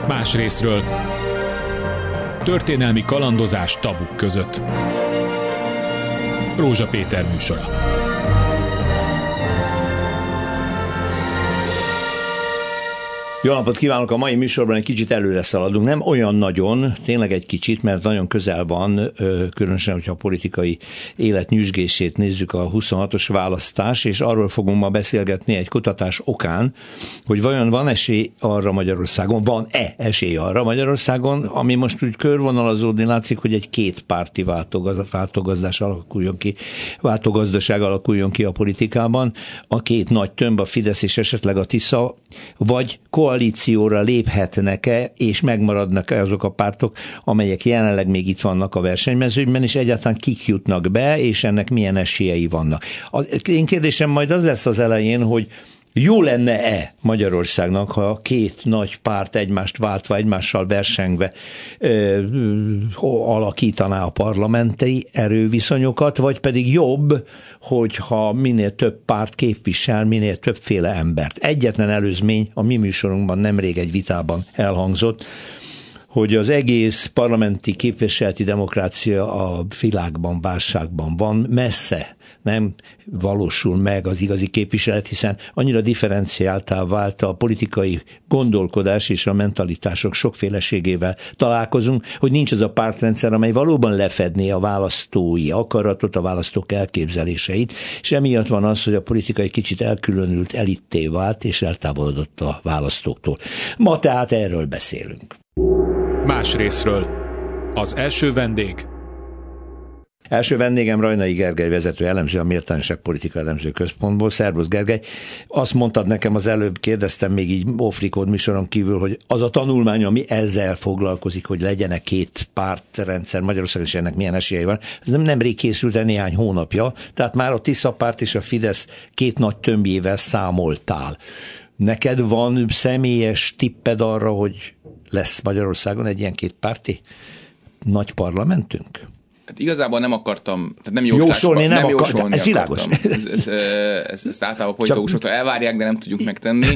Más részről. Történelmi kalandozás tabuk között. Rózsa Péter műsora. Jó napot kívánok! A mai műsorban egy kicsit előre szaladunk. Nem olyan nagyon, tényleg egy kicsit, mert nagyon közel van, különösen, hogyha a politikai élet nyüzsgését nézzük, a 26-os választás, és arról fogunk ma beszélgetni egy kutatás okán, hogy vajon van esély arra Magyarországon, van-e esély arra Magyarországon, ami most úgy körvonalazódni látszik, hogy egy kétpárti váltogazdaság alakuljon ki a politikában, a két nagy tömb, a Fidesz és esetleg a Tisza, vagy koalícióra léphetnek-e, és megmaradnak-e azok a pártok, amelyek jelenleg még itt vannak a versenymezőnyben, és egyáltalán kik jutnak be, és ennek milyen esélyei vannak. Én kérdésem majd az lesz az elején, hogy jó lenne-e Magyarországnak, ha a két nagy párt egymást váltva, egymással versengve alakítaná a parlamenti erőviszonyokat, vagy pedig jobb, hogyha minél több párt képvisel, minél többféle embert. Egyetlen előzmény a mi műsorunkban nemrég egy vitában elhangzott, hogy az egész parlamenti képviseleti demokrácia a világban, válságban van, messze nem valósul meg az igazi képviselet, hiszen annyira differenciáltá vált a politikai gondolkodás és a mentalitások sokféleségével találkozunk, hogy nincs az a pártrendszer, amely valóban lefedné a választói akaratot, a választók elképzeléseit, és emiatt van az, hogy a politika egy kicsit elkülönült, elitté vált, és eltávolodott a választóktól. Ma tehát erről beszélünk. Más részről. Az első vendég. Első vendégem Rajnai Gergely vezető elemző, a Méltányosság Politika Elemző Központból. Szervusz, Gergely! Azt mondtad nekem az előbb, kérdeztem még így off-record műsoron kívül, hogy az a tanulmány, ami ezzel foglalkozik, hogy legyen-e két pártrendszer Magyarországon, és ennek milyen esélyei van, ez nemrég készült el néhány hónapja, tehát már a Tisza párt és a Fidesz két nagy tömbjével számoltál. Neked van személyes tipped arra, hogy lesz Magyarországon egy ilyen kétpárti nagy parlamentünk? Hát igazából nem akartam, tehát nem jósolni ez világos. Ezt általában politikusoktól elvárják, de nem tudjuk megtenni.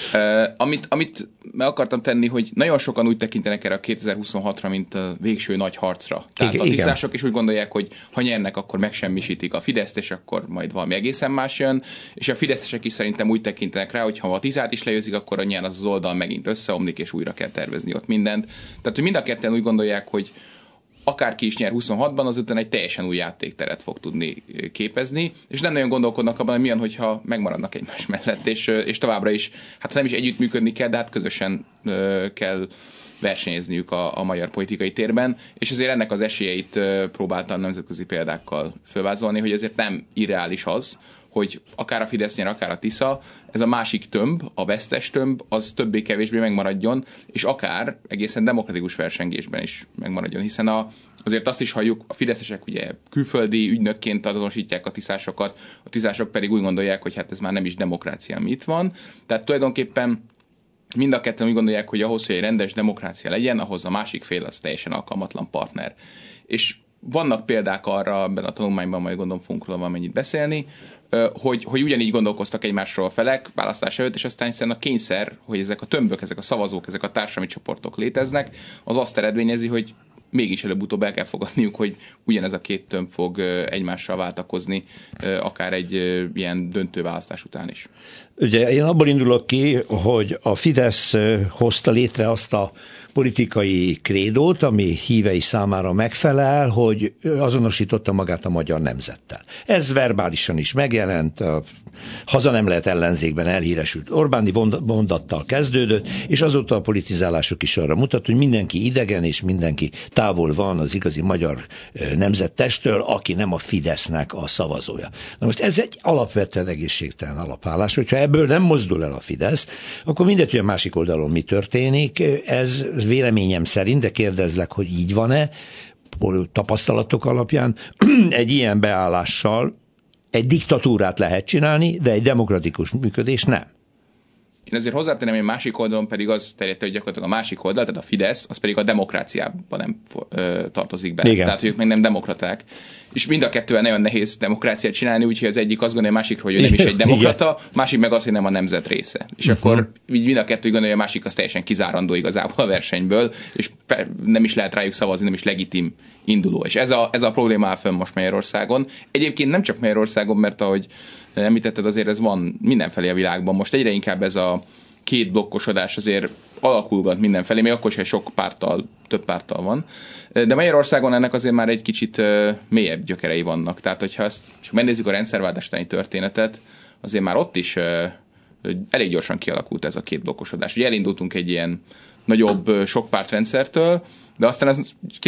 Amit meg akartam tenni, hogy nagyon sokan úgy tekintenek erre a 2026-ra, mint a végső nagy harcra. Tehát a tisztások is úgy gondolják, hogy ha nyernek, akkor megsemmisítik a Fideszt, és akkor majd valami egészen más jön. És a fideszesek is szerintem úgy tekintenek rá, hogy ha a Tiszát is legyőzik, akkor a nyer az oldal megint összeomlik, és újra kell tervezni ott mindent. Tehát, hogy mind a ketten úgy gondolják, hogy akárki is nyer 26-ban, azután egy teljesen új játékteret fog tudni képezni, és nem nagyon gondolkodnak abban, hogy milyen, hogyha megmaradnak egymás mellett, és továbbra is, hát nem is együttműködni kell, de hát közösen kell versenyezniük a magyar politikai térben, és azért ennek az esélyeit próbáltam nemzetközi példákkal fölvázolni, hogy ezért nem irreális az, hogy akár a Fidesz nyer, akár a Tisza, ez a másik tömb, a vesztes tömb, az többé-kevésbé megmaradjon, és akár egészen demokratikus versengésben is megmaradjon, hiszen azért azt is halljuk, a fideszesek ugye külföldi ügynökként azonosítják a tiszásokat, a tiszások pedig úgy gondolják, hogy hát ez már nem is demokrácia, ami itt van. Tehát tulajdonképpen mind a ketten úgy gondolják, hogy ahhoz, hogy egy rendes demokrácia legyen, ahhoz a másik fél az teljesen alkalmatlan partner. És vannak példák arra, ebben a tanulmányban majd gondolom fogunk róla valamennyit beszélni, hogy ugyanígy gondolkoztak egymásról a felek választás előtt, és aztán egyszerűen a kényszer, hogy ezek a tömbök, ezek a szavazók, ezek a társadalmi csoportok léteznek, az azt eredményezi, hogy mégis előbb-utóbb el kell fogadniuk, hogy ugyanez a két tömb fog egymással váltakozni, akár egy ilyen döntő választás után is. Ugye én abból indulok ki, hogy a Fidesz hozta létre azt a politikai krédót, ami hívei számára megfelel, hogy azonosította magát a magyar nemzettel. Ez verbálisan is megjelent, haza nem lehet ellenzékben elhíresült Orbáni mondattal kezdődött, és azóta a politizálások is arra mutat, hogy mindenki idegen, és mindenki távol van az igazi magyar nemzettestől, aki nem a Fidesznek a szavazója. Na most ez egy alapvetően egészségtelen alapállás, hogyha ebből nem mozdul el a Fidesz, akkor mindegy, hogy a másik oldalon mi történik, ez véleményem szerint, de kérdezlek, hogy így van-e, tapasztalatok alapján egy ilyen beállással egy diktatúrát lehet csinálni, de egy demokratikus működés nem. Én azért hozzátenném, hogy a másik oldalon pedig az terjedte, hogy gyakorlatilag a másik oldal, tehát a Fidesz, az pedig a demokráciában nem tartozik be. Igen. Tehát, hogy ők meg nem demokraták. És mind a kettővel nagyon nehéz demokráciát csinálni, úgyhogy az egyik azt gondolja a másikról, hogy ő nem is egy demokrata, másik meg az, hogy nem a nemzet része. És akkor így mind a kettő gondolja, a másik az teljesen kizárandó igazából a versenyből, és nem is lehet rájuk szavazni, nem is legitim induló. És ez a probléma áll fönn most Magyarországon. Egyébként nem csak Magyarországon, mert ahogy említetted, azért ez van mindenfelé a világban. Most egyre inkább ez a két blokkosodás azért alakulgat mindenfelé, még akkor is, sok párttal, több párttal van. De Magyarországon ennek azért már egy kicsit mélyebb gyökerei vannak. Tehát, hogyha ezt megnézzük a rendszerváltás utáni történetet, azért már ott is elég gyorsan kialakult ez a két blokkosodás. Ugye elindultunk egy ilyen nagyobb sokpártrendszertől, de aztán ez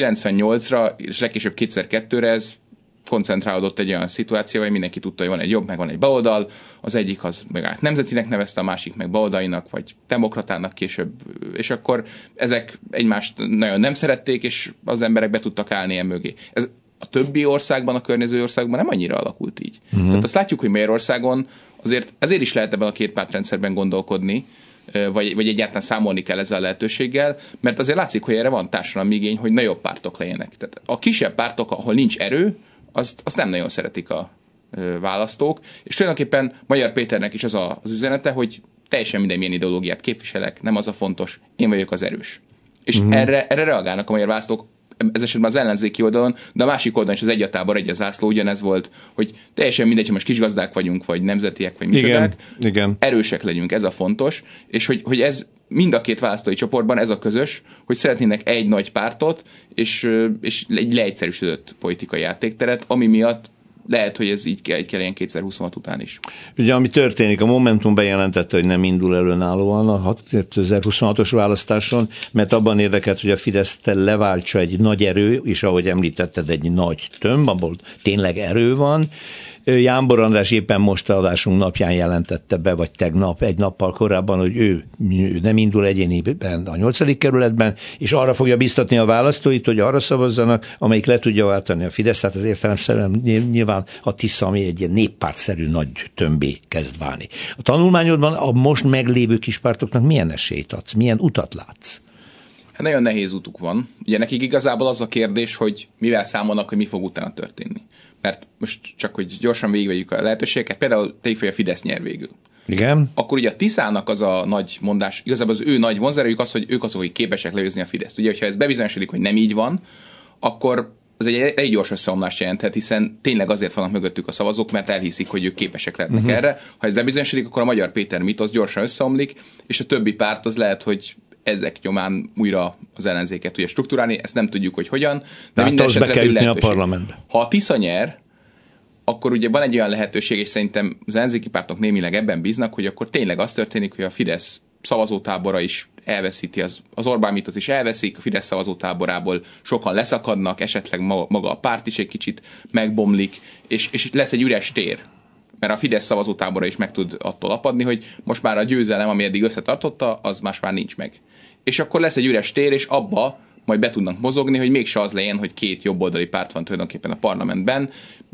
98-ra és legkésőbb 2002-re ez koncentrálódott egy olyan szituáció, hogy mindenki tudta, hogy van egy jobb, meg van egy baloldal, az egyik az meg nemzetinek nevezte, a másik meg baloldalinak, vagy demokratának később, és akkor ezek egymást nagyon nem szerették, és az emberek be tudtak állni mögé. Ez a többi országban, a környező országban nem annyira alakult így. Tehát azt látjuk, hogy Magyarországon ezért is lehet ebben a két pártrendszerben gondolkodni, vagy egyáltalán számolni kell ezzel a lehetőséggel, mert azért látszik, hogy erre van társadalmi igény, hogy nagyobb pártok legyenek. Tehát a kisebb pártok, ahol nincs erő, azt nem nagyon szeretik a választók, és tulajdonképpen Magyar Péternek is az üzenete, hogy teljesen minden milyen ideológiát képviselek, nem az a fontos, én vagyok az erős. És erre reagálnak a magyar választók, ez esetben az ellenzéki oldalon, de a másik oldalon is az egy a tábor, egy a zászló, ugyanez volt, hogy teljesen mindegy, hogy most kisgazdák vagyunk, vagy nemzetiek, vagy micsodák, erősek legyünk, ez a fontos, és hogy ez mind a két választói csoportban ez a közös, hogy szeretnének egy nagy pártot, és egy leegyszerűsödött politikai játékteret, ami miatt lehet, hogy ez így kell ilyen 2026 után is. Ugye, ami történik, a Momentum bejelentette, hogy nem indul önállóan a 2026-os választáson, mert abban érdekelt, hogy a Fideszt leváltsa egy nagy erő, és ahogy említetted, egy nagy tömb, abból tényleg erő van. Jámbor András éppen most adásunk napján jelentette be, vagy tegnap, egy nappal korábban, hogy ő nem indul egyéniben a 8. kerületben, és arra fogja biztatni a választóit, hogy arra szavazzanak, amelyik le tudja váltani a Fidesz, tehát az értelemszerűen nyilván a Tisza, ami egy ilyen néppártszerű nagy tömbé kezd válni. A tanulmányodban a most meglévő kispártoknak milyen esélyt adsz, milyen utat látsz? Hát nagyon nehéz utuk van. Ugye nekik igazából az a kérdés, hogy mivel számolnak, hogy mi fog utána történni. Mert most csak, hogy gyorsan végigvegyük a lehetőségeket, például tegyük fel, a Fidesz nyer végül. Igen. Akkor ugye a Tiszának az a nagy mondás, igazából az ő nagy vonzerejük az, hogy ők azok, akik képesek legyőzni a Fideszt. Ugye, hogyha ez bebizonyosodik, hogy nem így van, akkor az egy gyors összeomlást jelenthet, hiszen tényleg azért vannak mögöttük a szavazók, mert elhiszik, hogy ők képesek lehetnek erre. Ha ez bebizonyosodik, akkor a Magyar Péter mitosz gyorsan összeomlik, és a többi párt az lehet, hogy ezek nyomán újra az ellenzéket tudja strukturálni, ezt nem tudjuk, hogy hogyan, de minden esetre ez egy lehetőség. A parlamentbe. Ha a Tisza nyer, akkor ugye van egy olyan lehetőség, és szerintem az ellenzéki pártok némileg ebben bíznak, hogy akkor tényleg az történik, hogy a Fidesz szavazótábora is elveszíti, az Orbán mitot is elveszik, a Fidesz szavazótáborából sokan leszakadnak, esetleg maga a párt is egy kicsit megbomlik, és lesz egy üres tér. Mert a Fidesz szavazótábora is meg tud attól apadni, hogy most már a győzelem, ami eddig összetartotta, az már nincs meg. És akkor lesz egy üres tér, és abba majd be tudnak mozogni, hogy mégse az legyen, hogy két jobboldali párt van tulajdonképpen a parlamentben,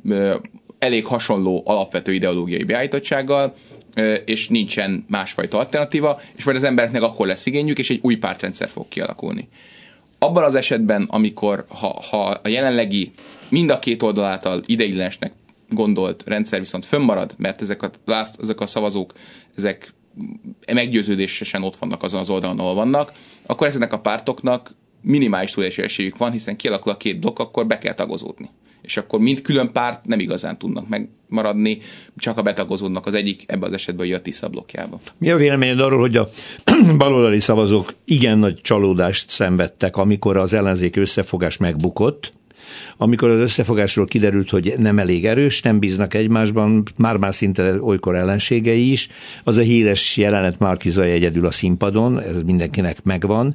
elég hasonló alapvető ideológiai beállítottsággal, és nincsen másfajta alternatíva, és majd az embereknek akkor lesz igényük, és egy új pártrendszer fog kialakulni. Abban az esetben, amikor ha a jelenlegi mind a két oldal által ideiglenesnek gondolt rendszer viszont fönnmarad, mert ezek a szavazók, ezek meggyőződésesen ott vannak azon az oldalon, ahol vannak, akkor ezeknek a pártoknak minimális túlélési esélyük van, hiszen kialakul a két blokk, akkor be kell tagozódni. És akkor mind külön párt nem igazán tudnak megmaradni, csak a betagozódnak az egyik, ebben az esetben a Tisza blokkjába. Mi a véleményed arról, hogy a baloldali szavazók igen nagy csalódást szenvedtek, amikor az ellenzék összefogás megbukott, amikor az összefogásról kiderült, hogy nem elég erős, nem bíznak egymásban, már szinte olykor ellenségei is. Az a híres jelenet Márki-Zay egyedül a színpadon, ez mindenkinek megvan,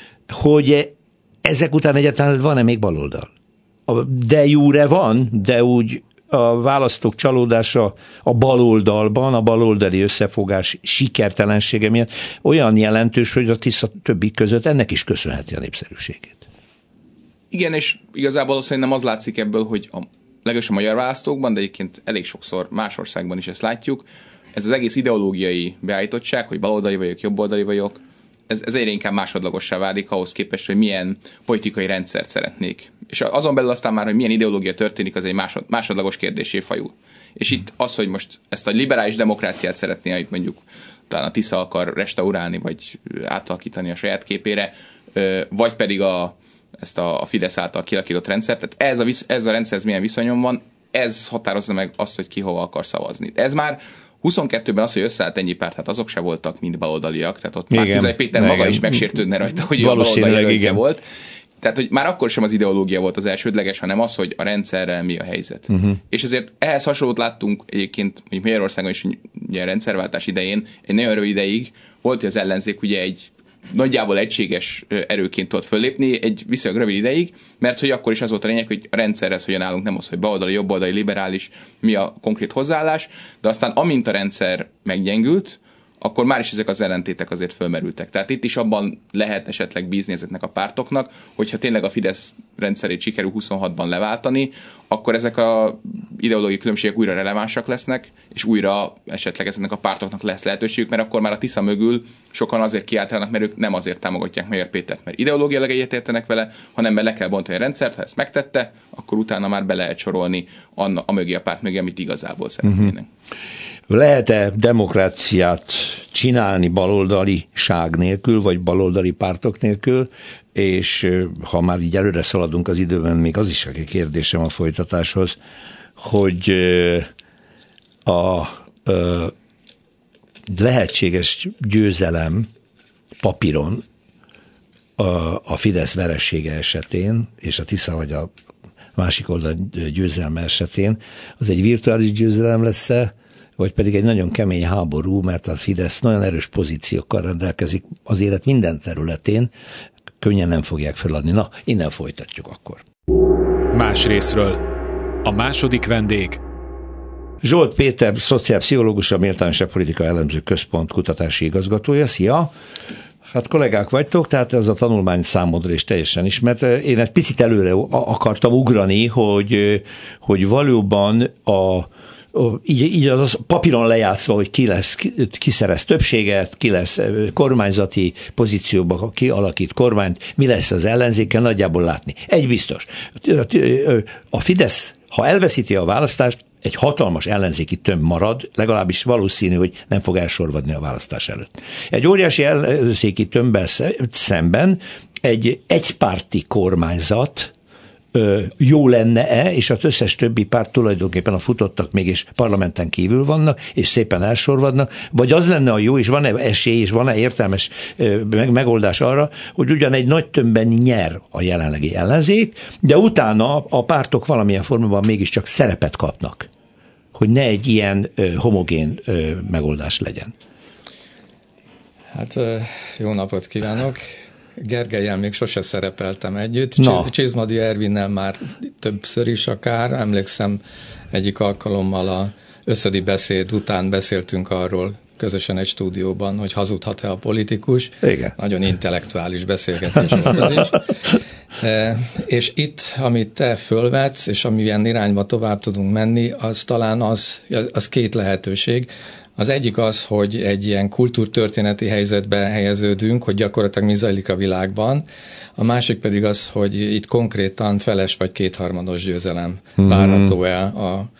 hogy ezek után egyáltalán van-e még baloldal? De jure van, de úgy a választók csalódása a baloldalban, a baloldali összefogás sikertelensége miatt olyan jelentős, hogy a Tisza többi között ennek is köszönheti a népszerűségét. Igen, és igazából szerintem az látszik ebből, hogy legalábbis a magyar választókban, de egyébként elég sokszor más országban is ezt látjuk, ez az egész ideológiai beállítottság, hogy baloldali vagyok, jobboldali vagyok, ez egyre inkább másodlagossá válik ahhoz képest, hogy milyen politikai rendszert szeretnék. És azon belül aztán már, hogy milyen ideológia történik, az egy másodlagos kérdésé fajul. És itt az, hogy most ezt a liberális demokráciát szeretné, hogy mondjuk talán a Tisza akar restaurálni, vagy átalakítani a saját képére, vagy pedig ezt a Fidesz által kialakított rendszert. Tehát ez a rendszer milyen viszonyon van, ez határozza meg azt, hogy ki hova akar szavazni. Ez már 22-ben az, hogy összeállt ennyi párt, hát azok se voltak mind baloldaliak, tehát ott már Tüzay Péter maga is megsértődne rajta, hogy a baloldali volt. Tehát, hogy már akkor sem az ideológia volt az elsődleges, hanem az, hogy a rendszerrel mi a helyzet. És ezért ehhez hasonlót láttunk egyébként, mondjuk Magyarországon is ugye rendszerváltás idején, egy nagyon rövid ideig volt, hogy az ellenzék ugye egy nagyjából egységes erőként tudott föllépni egy viszonylag rövid ideig, mert hogy akkor is az volt a lényeg, hogy a rendszerhez hogyan állunk, nem az, hogy baloldali, jobboldali, liberális, mi a konkrét hozzáállás, de aztán amint a rendszer meggyengült, akkor már is ezek az ellentétek azért fölmerültek. Tehát itt is abban lehet esetleg bízni ezeknek a pártoknak, hogyha tényleg a Fidesz rendszerét sikerül 26-ban leváltani, akkor ezek a ideológiai különbségek újra relevánsak lesznek, és újra esetleg ezeknek a pártoknak lesz lehetőségük, mert akkor már a Tisza mögül sokan azért kiáltanak, mert ők nem azért támogatják Magyar Pétert, mert ideológiailag egyetértenek vele, hanem mert le kell bontani a rendszert, ha ezt megtette, akkor utána már be lehet sorolni a mögé, a párt mögé, amit igazából szeretnének. Lehet-e demokráciát csinálni baloldaliság nélkül, vagy baloldali pártok nélkül, és ha már így előre szaladunk az időben, még az is egy kérdésem a folytatáshoz, hogy a lehetséges győzelem papíron a Fidesz veresége esetén, és a Tisza vagy a másik oldal győzelme esetén, az egy virtuális győzelem lesz-e, vagy pedig egy nagyon kemény háború, mert a Fidesz nagyon erős pozíciókkal rendelkezik az élet minden területén, könnyen nem fogják feladni. Na, innen folytatjuk akkor. Más részről. A második vendég. Zsolt Péter, szociálpszichológus, a Méltányosság Politika Elemző Központ kutatási igazgatója. Szia! Hát kollégák vagytok, tehát ez a tanulmány számodra is teljesen ismert. Én egy picit előre akartam ugrani, hogy valóban így az papíron lejátszva, hogy ki szerez többséget, ki lesz kormányzati pozícióba, ki alakít kormányt, mi lesz az ellenzékkel, nagyjából látni. Egy biztos. A Fidesz, ha elveszíti a választást, egy hatalmas ellenzéki tömb marad, legalábbis valószínű, hogy nem fog elsorvadni a választás előtt. Egy óriási ellenzéki tömbbel szemben egy egypárti kormányzat jó lenne-e, és az összes többi párt tulajdonképpen a futottak mégis parlamenten kívül vannak, és szépen elsorvadnak, vagy az lenne a jó, és van-e esély, és van-e értelmes megoldás arra, hogy ugyan egy nagy tömbben nyer a jelenlegi ellenzék, de utána a pártok valamilyen formában mégiscsak szerepet kapnak, hogy ne egy ilyen homogén megoldás legyen. Hát jó napot kívánok! Gergellyel még sose szerepeltem együtt. Csizmadi Ervinnel már többször is akár. Emlékszem, egyik alkalommal a összödi beszéd után beszéltünk arról közösen egy stúdióban, hogy hazudhat-e a politikus. Igen. Nagyon intellektuális beszélgetés volt az is. És itt, amit te fölvetsz, és amilyen irányba tovább tudunk menni, az talán az két lehetőség. Az egyik az, hogy egy ilyen kultúrtörténeti helyzetbe helyeződünk, hogy gyakorlatilag mi zajlik a világban. A másik pedig az, hogy itt konkrétan feles vagy kétharmados győzelem várható el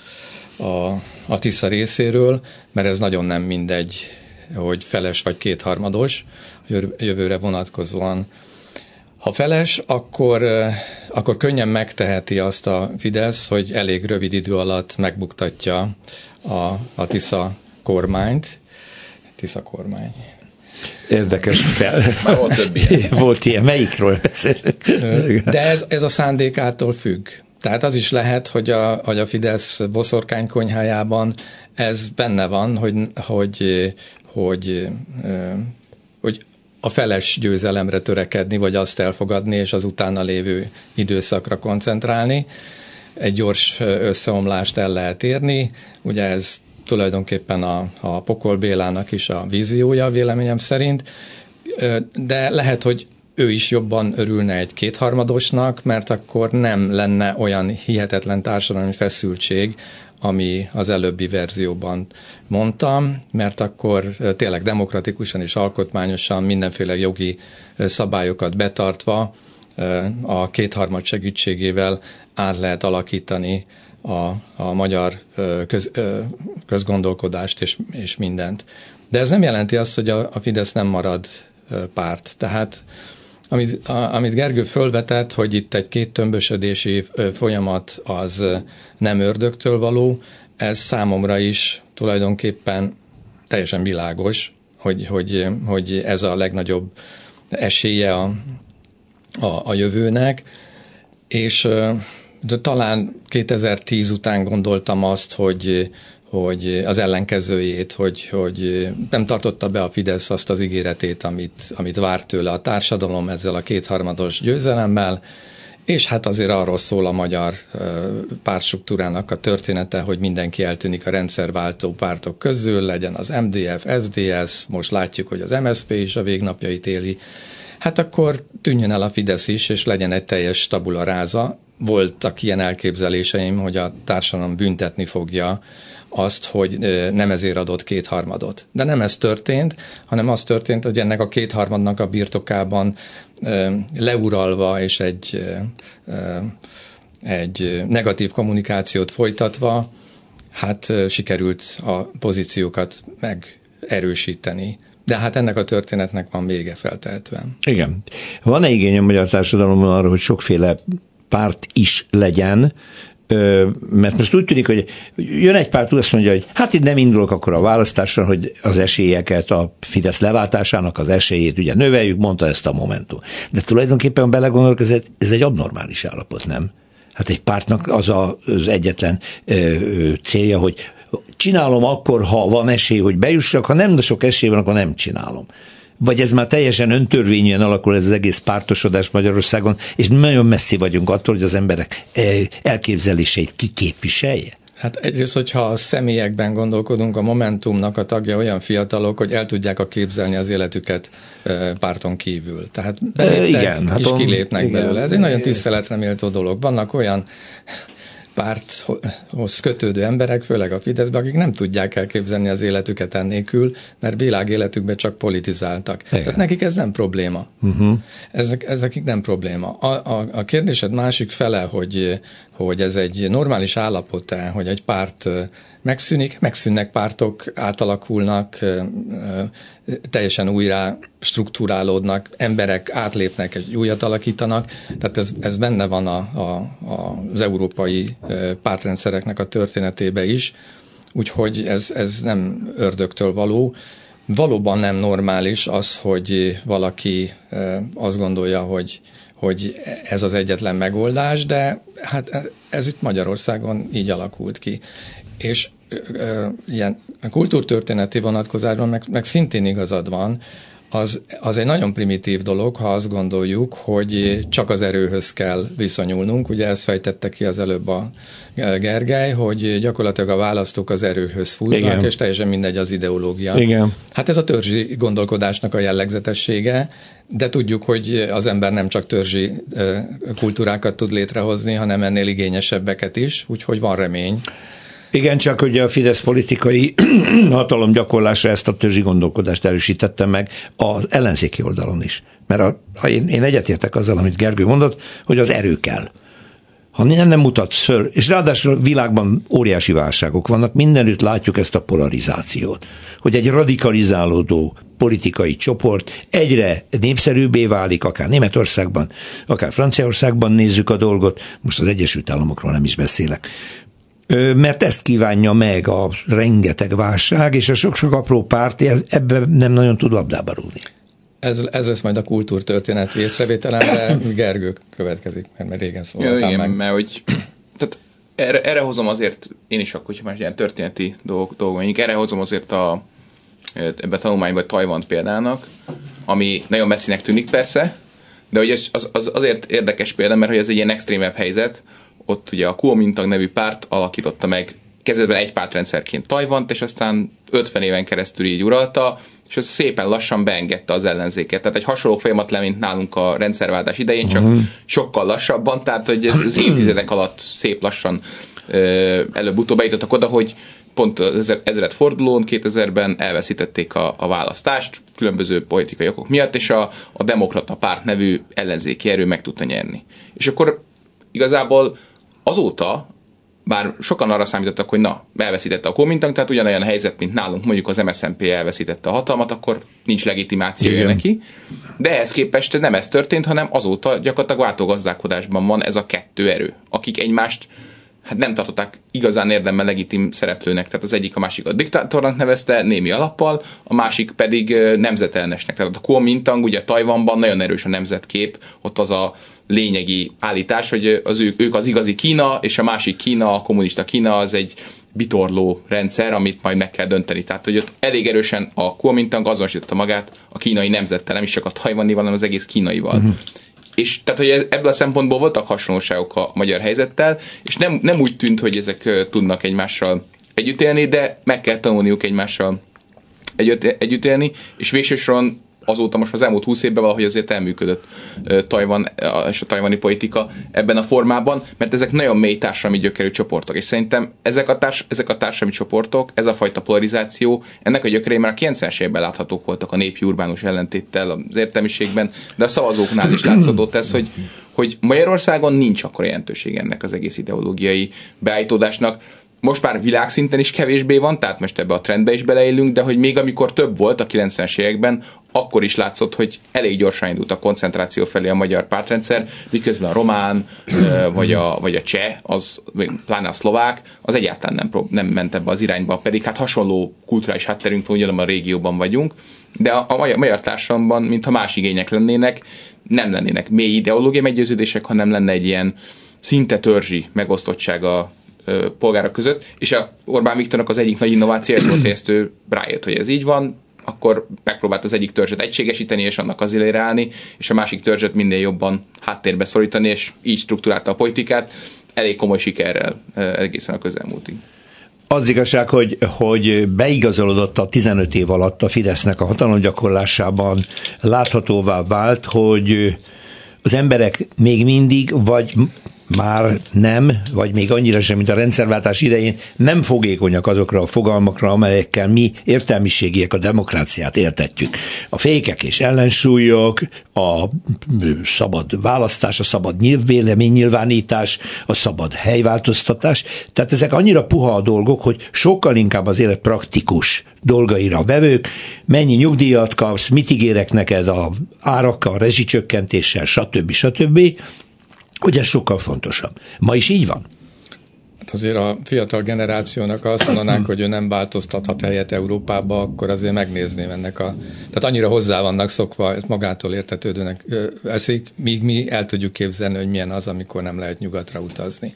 a Tisza részéről, mert ez nagyon nem mindegy, hogy feles vagy kétharmados jövőre vonatkozóan. Ha feles, akkor könnyen megteheti azt a Fidesz, hogy elég rövid idő alatt megbuktatja a Tisza kormányt. Tisza kormány. Érdekes Már volt több ilyen. Volt ilyen. Melyikről beszélünk? De ez a szándékától függ. Tehát az is lehet, hogy a Fidesz boszorkánykonyhájában ez benne van, hogy a feles győzelemre törekedni, vagy azt elfogadni, és az utána lévő időszakra koncentrálni. Egy gyors összeomlást el lehet érni. Ugye ez tulajdonképpen a Pokol Bélának is a víziója, véleményem szerint, de lehet, hogy ő is jobban örülne egy kétharmadosnak, mert akkor nem lenne olyan hihetetlen társadalmi feszültség, ami az előbbi verzióban mondtam, mert akkor tényleg demokratikusan és alkotmányosan mindenféle jogi szabályokat betartva a kétharmad segítségével át lehet alakítani a magyar közgondolkodást és mindent. De ez nem jelenti azt, hogy a Fidesz nem marad párt. Tehát amit Gergő fölvetett, hogy itt egy kéttömbösödési folyamat az nem ördögtől való, ez számomra is tulajdonképpen teljesen világos, hogy ez a legnagyobb esélye a jövőnek, és de talán 2010 után gondoltam azt, hogy az ellenkezőjét, hogy nem tartotta be a Fidesz azt az ígéretét, amit várt tőle a társadalom ezzel a kétharmados győzelemmel, és hát azért arról szól a magyar pártstruktúrának a története, hogy mindenki eltűnik a rendszerváltó pártok közül, legyen az MDF, SZDSZ, most látjuk, hogy az MSZP is a végnapjait éli. Hát akkor tűnjön el a Fidesz is, és legyen egy teljes tabula rasa. Voltak ilyen elképzeléseim, hogy a társadalom büntetni fogja azt, hogy nem ezért adott kétharmadot. De nem ez történt, hanem az történt, hogy ennek a kétharmadnak a birtokában leuralva és egy negatív kommunikációt folytatva, hát sikerült a pozíciókat megerősíteni. De hát ennek a történetnek van vége feltehetően. Igen. Van-e igény a magyar társadalomban arra, hogy sokféle párt is legyen, mert most úgy tűnik, hogy jön egy párt, azt mondja, hogy hát itt nem indulok akkor a választásra, hogy az esélyeket, a Fidesz leváltásának az esélyét ugye növeljük, mondta ezt a Momentum. De tulajdonképpen belegondolok, ez egy abnormális állapot, nem? Hát egy pártnak az egyetlen célja, hogy csinálom akkor, ha van esély, hogy bejussak, ha nem sok esély van, akkor nem csinálom. Vagy ez már teljesen öntörvényűen alakul ez az egész pártosodás Magyarországon, és nagyon messzi vagyunk attól, hogy az emberek elképzeléseit kiképviselje? Hát egyrészt, hogyha a személyekben gondolkodunk, a Momentumnak a tagja olyan fiatalok, hogy el tudják képzelni az életüket párton kívül. Tehát igen, és kilépnek belőle. Ez egy nagyon tiszteletre méltó dolog. Vannak olyan párthoz kötődő emberek, főleg a Fideszben, akik nem tudják elképzelni az életüket ennélkül, mert világéletükben csak politizáltak. Igen. Tehát nekik ez nem probléma. Uh-huh. Ez nekik nem probléma. A kérdésed másik fele, hogy ez egy normális állapot-e, hogy egy párt megszűnnek pártok, átalakulnak, teljesen újra struktúrálódnak, emberek átlépnek, egy újat alakítanak, tehát ez benne van az európai pártrendszereknek a történetébe is, úgyhogy ez nem ördögtől való. Valóban nem normális az, hogy valaki azt gondolja, hogy ez az egyetlen megoldás, de hát ez itt Magyarországon így alakult ki. És ilyen kultúrtörténeti vonatkozásban meg szintén igazad van, az egy nagyon primitív dolog, ha azt gondoljuk, hogy csak az erőhöz kell viszonyulnunk. Ugye ezt fejtette ki az előbb a Gergely, hogy gyakorlatilag a választók az erőhöz fúznak, igen, és teljesen mindegy az ideológia. Igen. Hát ez a törzsi gondolkodásnak a jellegzetessége, de tudjuk, hogy az ember nem csak törzsi kultúrákat tud létrehozni, hanem ennél igényesebbeket is, úgyhogy van remény. Igen, csak ugye a Fidesz politikai hatalomgyakorlása ezt a törzsi gondolkodást erősítette meg az ellenzéki oldalon is. Mert én egyetértek azzal, amit Gergő mondott, hogy az erő kell. Ha nem mutatsz föl, és ráadásul a világban óriási válságok vannak, mindenütt látjuk ezt a polarizációt, hogy egy radikalizálódó politikai csoport egyre népszerűbbé válik, akár Németországban, akár Franciaországban nézzük a dolgot, most az Egyesült Államokról nem is beszélek. Mert ezt kívánja meg a rengeteg válság, és a sok-sok apró párt ebben nem nagyon tud labdába rúgni. Ez lesz majd a kultúrtörténeti észrevételem, de Gergő következik, mert régen szóltam igen, meg. Mert hogy, tehát erre hozom azért, én is akkor, hogyha már ilyen történeti dolgok, erre hozom azért ebben a tanulmányban Tajvant példának, ami nagyon messzinek tűnik persze, de hogy az azért érdekes példa, mert hogy ez egy ilyen extrémebb helyzet. Ott ugye a Kuomintang nevű párt alakította meg kezdetben egy pártrendszerként Tajvant, és aztán 50 éven keresztül így uralta, és ez szépen lassan beengedte az ellenzéket. Tehát egy hasonló folyamat le, mint nálunk a rendszerváltás idején, csak sokkal lassabban, tehát hogy ez évtizedek alatt szép lassan előbb-utóbb eljutottak oda, hogy pont az 1000. fordulón 2000-ben elveszítették a választást különböző politikai okok miatt, és a Demokrata Párt nevű ellenzéki erő meg tudta nyerni. És akkor igazából azóta, bár sokan arra számítottak, hogy elveszítette a Kuomintang, tehát ugyanolyan a helyzet, mint nálunk, mondjuk az MSZNP elveszítette a hatalmat, akkor nincs legitimációja neki. De ehhez képest nem ez történt, hanem azóta gyakorlatilag váltógazdálkodásban van ez a kettő erő, akik egymást nem tartották igazán érdemben legitim szereplőnek, tehát az egyik a másik a diktátornak nevezte, némi alappal, a másik pedig nemzetellenesnek. Tehát a Kuomintang, ugye Tajvanban nagyon erős a nemzetkép, ott az a lényegi állítás, hogy ők az igazi Kína, és a másik Kína, a kommunista Kína, az egy bitorló rendszer, amit majd meg kell dönteni. Tehát, hogy ott elég erősen a Kuomintang azonosította magát a kínai nemzettel, nem is csak a tajvanival, hanem az egész kínaival. És tehát, hogy ebből a szempontból voltak hasonlóságok a magyar helyzettel, és nem úgy tűnt, hogy ezek tudnak egymással együtt élni, de meg kell tanulniuk egymással együtt élni, és végső soron azóta most az elmúlt 20 évben valahogy azért elműködött Tajvan és a tajvani politika ebben a formában, mert ezek nagyon mély társadalmi gyökerű csoportok, és szerintem ezek a társadalmi csoportok, ez a fajta polarizáció, ennek a gyökerei már a 90-es évben láthatók voltak a népi urbánus ellentéttel az értelmiségben, de a szavazóknál is látszódott ez, hogy Magyarországon nincs akkora jelentőség ennek az egész ideológiai beállítódásnak. Most már világszinten is kevésbé van, tehát most ebbe a trendbe is beleélünk, de hogy még amikor több volt a 90-es években, akkor is látszott, hogy elég gyorsan indult a koncentráció felé a magyar pártrendszer, miközben a román, vagy a cseh, pláne a szlovák, az egyáltalán nem ment ebbe az irányba, pedig hát hasonló kulturális hátterünk van, ugyanabban a régióban vagyunk, de a magyar társadalomban, mintha más igények lennének, nem lennének mély ideológiai meggyőződések, hanem lenne egy ilyen szinte törzsi megosztottság a polgárok között, és a Orbán Viktornak az egyik nagy innováció volt, hogy ezt ő rájött, hogy ez így van, akkor megpróbált az egyik törzset egységesíteni, és annak az élére állni, és a másik törzset minél jobban háttérbe szorítani, és így struktúrálta a politikát, elég komoly sikerrel egészen a közelmúltig. Az igazság, hogy beigazolódott a 15 év alatt a Fidesznek a hatalomgyakorlásában, láthatóvá vált, hogy az emberek még mindig, vagy már nem, vagy még annyira sem, mint a rendszerváltás idején, nem fogékonyak azokra a fogalmakra, amelyekkel mi értelmiségiek a demokráciát értetjük. A fékek és ellensúlyok, a szabad választás, a szabad véleménynyilvánítás, a szabad helyváltoztatás. Tehát ezek annyira puha a dolgok, hogy sokkal inkább az élet praktikus dolgaira vevők, mennyi nyugdíjat kapsz, mit ígérek neked a árakkal, rezsicsökkentéssel, stb. Hogy ez sokkal fontosabb. Ma is így van? Azért a fiatal generációnak azt mondanánk, hogy ő nem változtathat helyet Európába, akkor azért megnézném ennek tehát annyira hozzá vannak szokva, ezt magától értetődőnek eszik, míg mi el tudjuk képzelni, hogy milyen az, amikor nem lehet nyugatra utazni.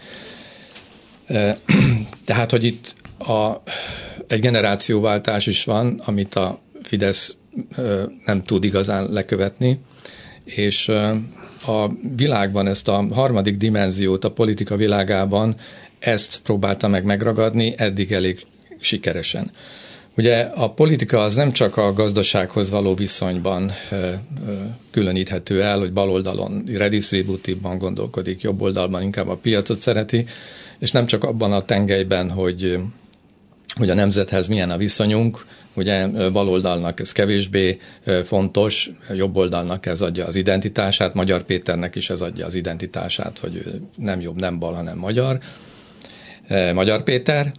Tehát, hogy itt egy generációváltás is van, amit a Fidesz nem tud igazán lekövetni, és a világban ezt a harmadik dimenziót a politika világában ezt próbálta megragadni, eddig elég sikeresen. Ugye a politika az nem csak a gazdasághoz való viszonyban különíthető el, hogy bal oldalon redistributívban gondolkodik, jobb oldalban inkább a piacot szereti, és nem csak abban a tengelyben, hogy a nemzethez milyen a viszonyunk, ugye baloldalnak ez kevésbé fontos, jobb oldalnak ez adja az identitását, Magyar Péternek is ez adja az identitását, hogy ő nem jobb, nem bal, hanem Magyar Péter,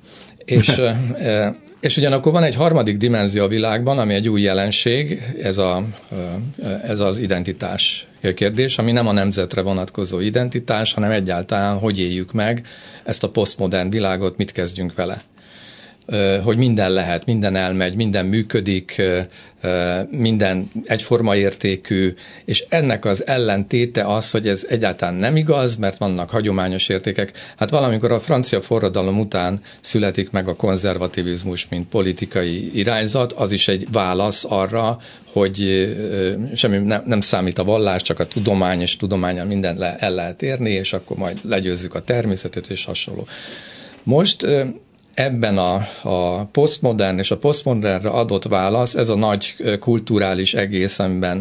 és ugyanakkor van egy harmadik dimenzió a világban, ami egy új jelenség, ez az identitás kérdés, ami nem a nemzetre vonatkozó identitás, hanem egyáltalán hogy éljük meg ezt a posztmodern világot, mit kezdjünk vele. Hogy minden lehet, minden elmegy, minden működik, minden egyforma értékű, és ennek az ellentéte az, hogy ez egyáltalán nem igaz, mert vannak hagyományos értékek. Hát valamikor a francia forradalom után születik meg a konzervativizmus, mint politikai irányzat, az is egy válasz arra, hogy semmi nem számít a vallás, csak a tudomány, és tudománnyal mindent el lehet érni, és akkor majd legyőzzük a természetet, és hasonló. Most ebben a posztmodern és a posztmodernre adott válasz, ez a nagy kulturális egész, amiben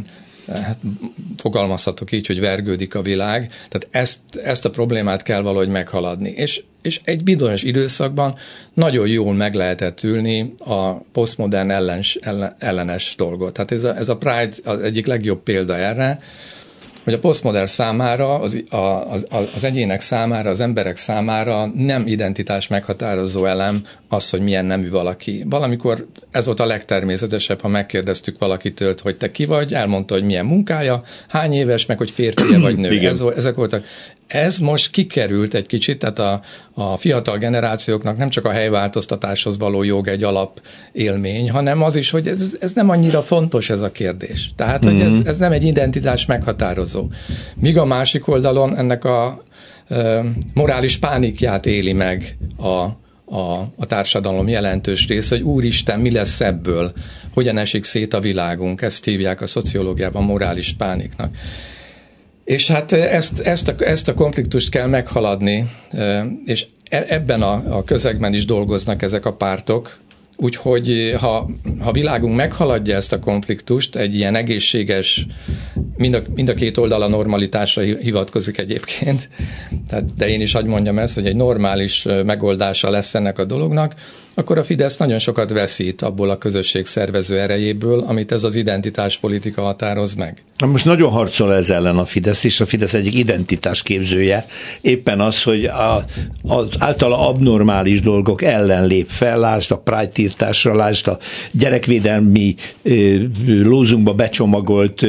fogalmazhatok így, hogy vergődik a világ, tehát ezt a problémát kell valahogy meghaladni. És és egy bizonyos időszakban nagyon jól meg lehetett ülni a posztmodern ellenes dolgot. Tehát ez a Pride az egyik legjobb példa erre, hogy a posztmodern számára, az egyének számára, az emberek számára nem identitás meghatározó elem az, hogy milyen nemű valaki. Valamikor ez volt a legtermészetesebb, ha megkérdeztük valakitől, hogy te ki vagy, elmondta, hogy milyen munkája, hány éves, meg hogy férfi vagy nő. Ezek voltak. Ez most kikerült egy kicsit, tehát a fiatal generációknak nem csak a helyváltoztatáshoz való jog egy alapélmény, hanem az is, hogy ez nem annyira fontos ez a kérdés. Tehát, hogy ez nem egy identitás meghatározó. Míg a másik oldalon ennek a morális pánikját éli meg a társadalom jelentős része, hogy úristen, mi lesz ebből, hogyan esik szét a világunk, ezt hívják a szociológiában morális pániknak. És hát ezt a konfliktust kell meghaladni, és ebben a közegben is dolgoznak ezek a pártok, úgyhogy ha világunk meghaladja ezt a konfliktust, egy ilyen egészséges, mind a két oldal a normalitásra hivatkozik egyébként, de én is hadd mondjam ezt, hogy egy normális megoldása lesz ennek a dolognak, akkor a Fidesz nagyon sokat veszít abból a közösség szervező erejéből, amit ez az identitáspolitika határoz meg. Most nagyon harcol ez ellen a Fidesz, és a Fidesz egyik identitásképzője éppen az, hogy az általa abnormális dolgok ellen lép fel, lásd a Pride tiltásra, lásd a gyerekvédelmi lózunkba becsomagolt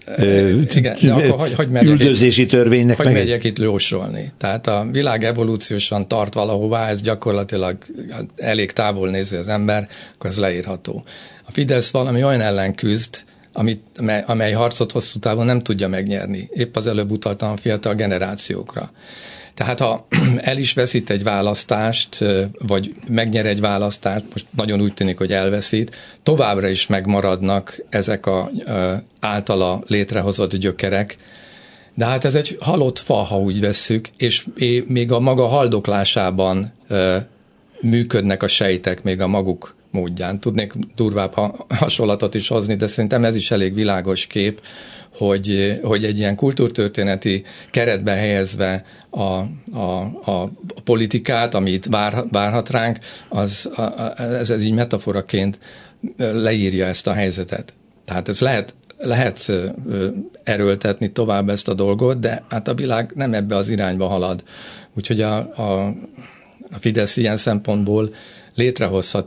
üldözési törvénynek. Hogy megyek itt jósolni. Tehát a világ evolúciósan tart valahová, ez gyakorlatilag elég távol nézi az ember, akkor ez leírható. A Fidesz valami olyan ellen küzd, amely harcot hosszú távon nem tudja megnyerni. Épp az előbb utaltam a fiatal generációkra. Tehát ha el is veszít egy választást, vagy megnyer egy választást, most nagyon úgy tűnik, hogy elveszít, továbbra is megmaradnak ezek az általa létrehozott gyökerek, de hát ez egy halott fa, ha úgy vesszük, és még a maga haldoklásában működnek a sejtek még a maguk módján. Tudnék durvább hasonlatot is hozni, de szerintem ez is elég világos kép, hogy egy ilyen kultúrtörténeti keretbe helyezve a politikát, amit várhat ránk, ez így metaforaként leírja ezt a helyzetet. Tehát ez lehet erőltetni tovább ezt a dolgot, de hát a világ nem ebbe az irányba halad. Úgyhogy a Fidesz ilyen szempontból létrehozhat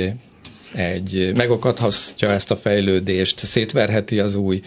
megakadhatja ezt a fejlődést, szétverheti az új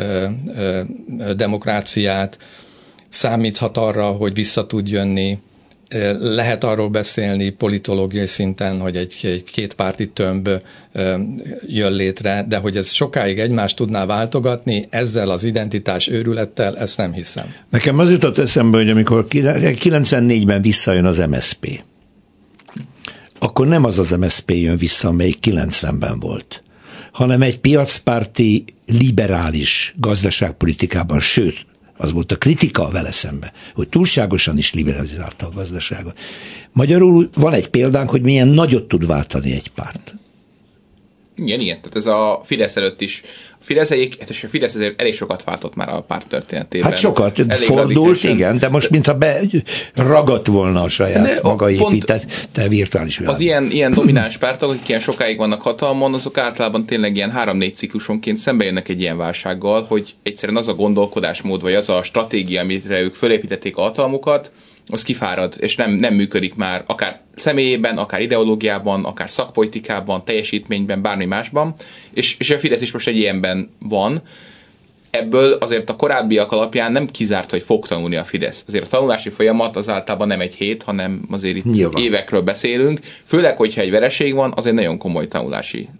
demokráciát, számíthat arra, hogy vissza tud jönni, lehet arról beszélni politológiai szinten, hogy egy kétpárti tömb jön létre, de hogy ez sokáig egymást tudná váltogatni, ezzel az identitás őrülettel, ezt nem hiszem. Nekem az jutott eszembe, hogy amikor 94-ben visszajön az MSZP, akkor nem az MSZP jön vissza, amelyik 90-ben volt, hanem egy piacpárti, liberális gazdaságpolitikában, sőt, az volt a kritika vele szembe, hogy túlságosan is liberalizálta a gazdaságot. Magyarul van egy példánk, hogy milyen nagyot tud váltani egy párt. Igen. Tehát ez a Fidesz előtt is. A Fidesz azért elég sokat váltott már a párt történetében. Hát sokat fordult, igen, de most mintha ragadt volna a saját maga épített virtuális világ. Az ilyen domináns pártok, akik ilyen sokáig vannak hatalmon, azok általában tényleg ilyen 3-4 ciklusonként szembe jönnek egy ilyen válsággal, hogy egyszerűen az a gondolkodásmód, vagy az a stratégia, amire ők fölépítették a hatalmukat, az kifárad, és nem működik már akár személyében, akár ideológiában, akár szakpolitikában, teljesítményben, bármi másban, és a Fidesz is most egy ilyenben van. Ebből azért a korábbiak alapján nem kizárt, hogy fog tanulni a Fidesz. Azért a tanulási folyamat az általában nem egy hét, hanem azért itt nyilván évekről beszélünk. Főleg, hogyha egy vereség van, az egy nagyon komoly tanulási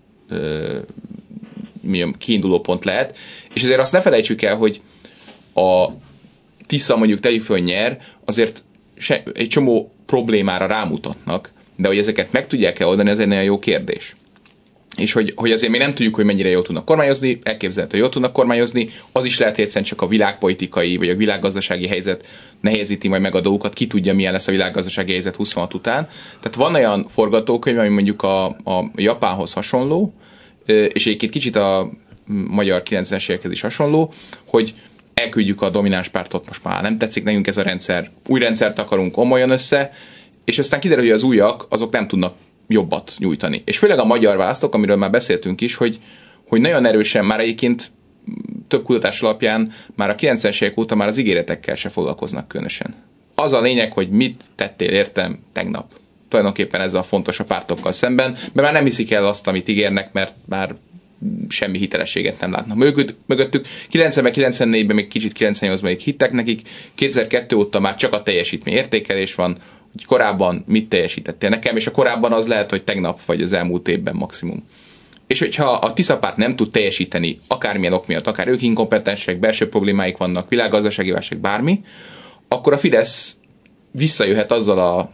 kiinduló pont lehet. És azért azt ne felejtsük el, hogy a Tisza mondjuk tegyük föl nyer, azért egy csomó problémára rámutatnak, de hogy ezeket meg tudják-e oldani, ez egy nagyon jó kérdés. És hogy azért még nem tudjuk, hogy mennyire jól tudnak kormányozni, elképzelhető, hogy jól tudnak kormányozni, az is lehet, hogy egyszerűen csak a világpolitikai vagy a világgazdasági helyzet nehezíti majd meg a dolgokat, ki tudja, milyen lesz a világgazdasági helyzet 26 után. Tehát van olyan forgatókönyv, ami mondjuk a Japánhoz hasonló, és egyébként kicsit a magyar 90-es évekhez is hasonló, hogy elküldjük a domináns pártot, most már nem tetszik nekünk ez a rendszer, új rendszert akarunk, omoljon össze, és aztán kiderül, hogy az újak, azok nem tudnak jobbat nyújtani. És főleg a magyar választók, amiről már beszéltünk is, hogy nagyon erősen már egyébként több kutatás alapján már a 90-es évek óta már az ígéretekkel se foglalkoznak különösen. Az a lényeg, hogy mit tettél értem tegnap. Tulajdonképpen ez a fontos a pártokkal szemben, mert már nem hiszik el azt, amit ígérnek, mert már semmi hitelességet nem látnak mögöttük. 90-ben, 94-ben, még kicsit 98-ban még hittek nekik, 2002 óta már csak a teljesítmény értékelés van, hogy korábban mit teljesítettél nekem, és a korábban az lehet, hogy tegnap vagy az elmúlt évben maximum. És hogyha a Tisza párt nem tud teljesíteni, akármilyen ok miatt, akár ők inkompetensek, belső problémáik vannak, világgazdasági válság, bármi, akkor a Fidesz visszajöhet azzal a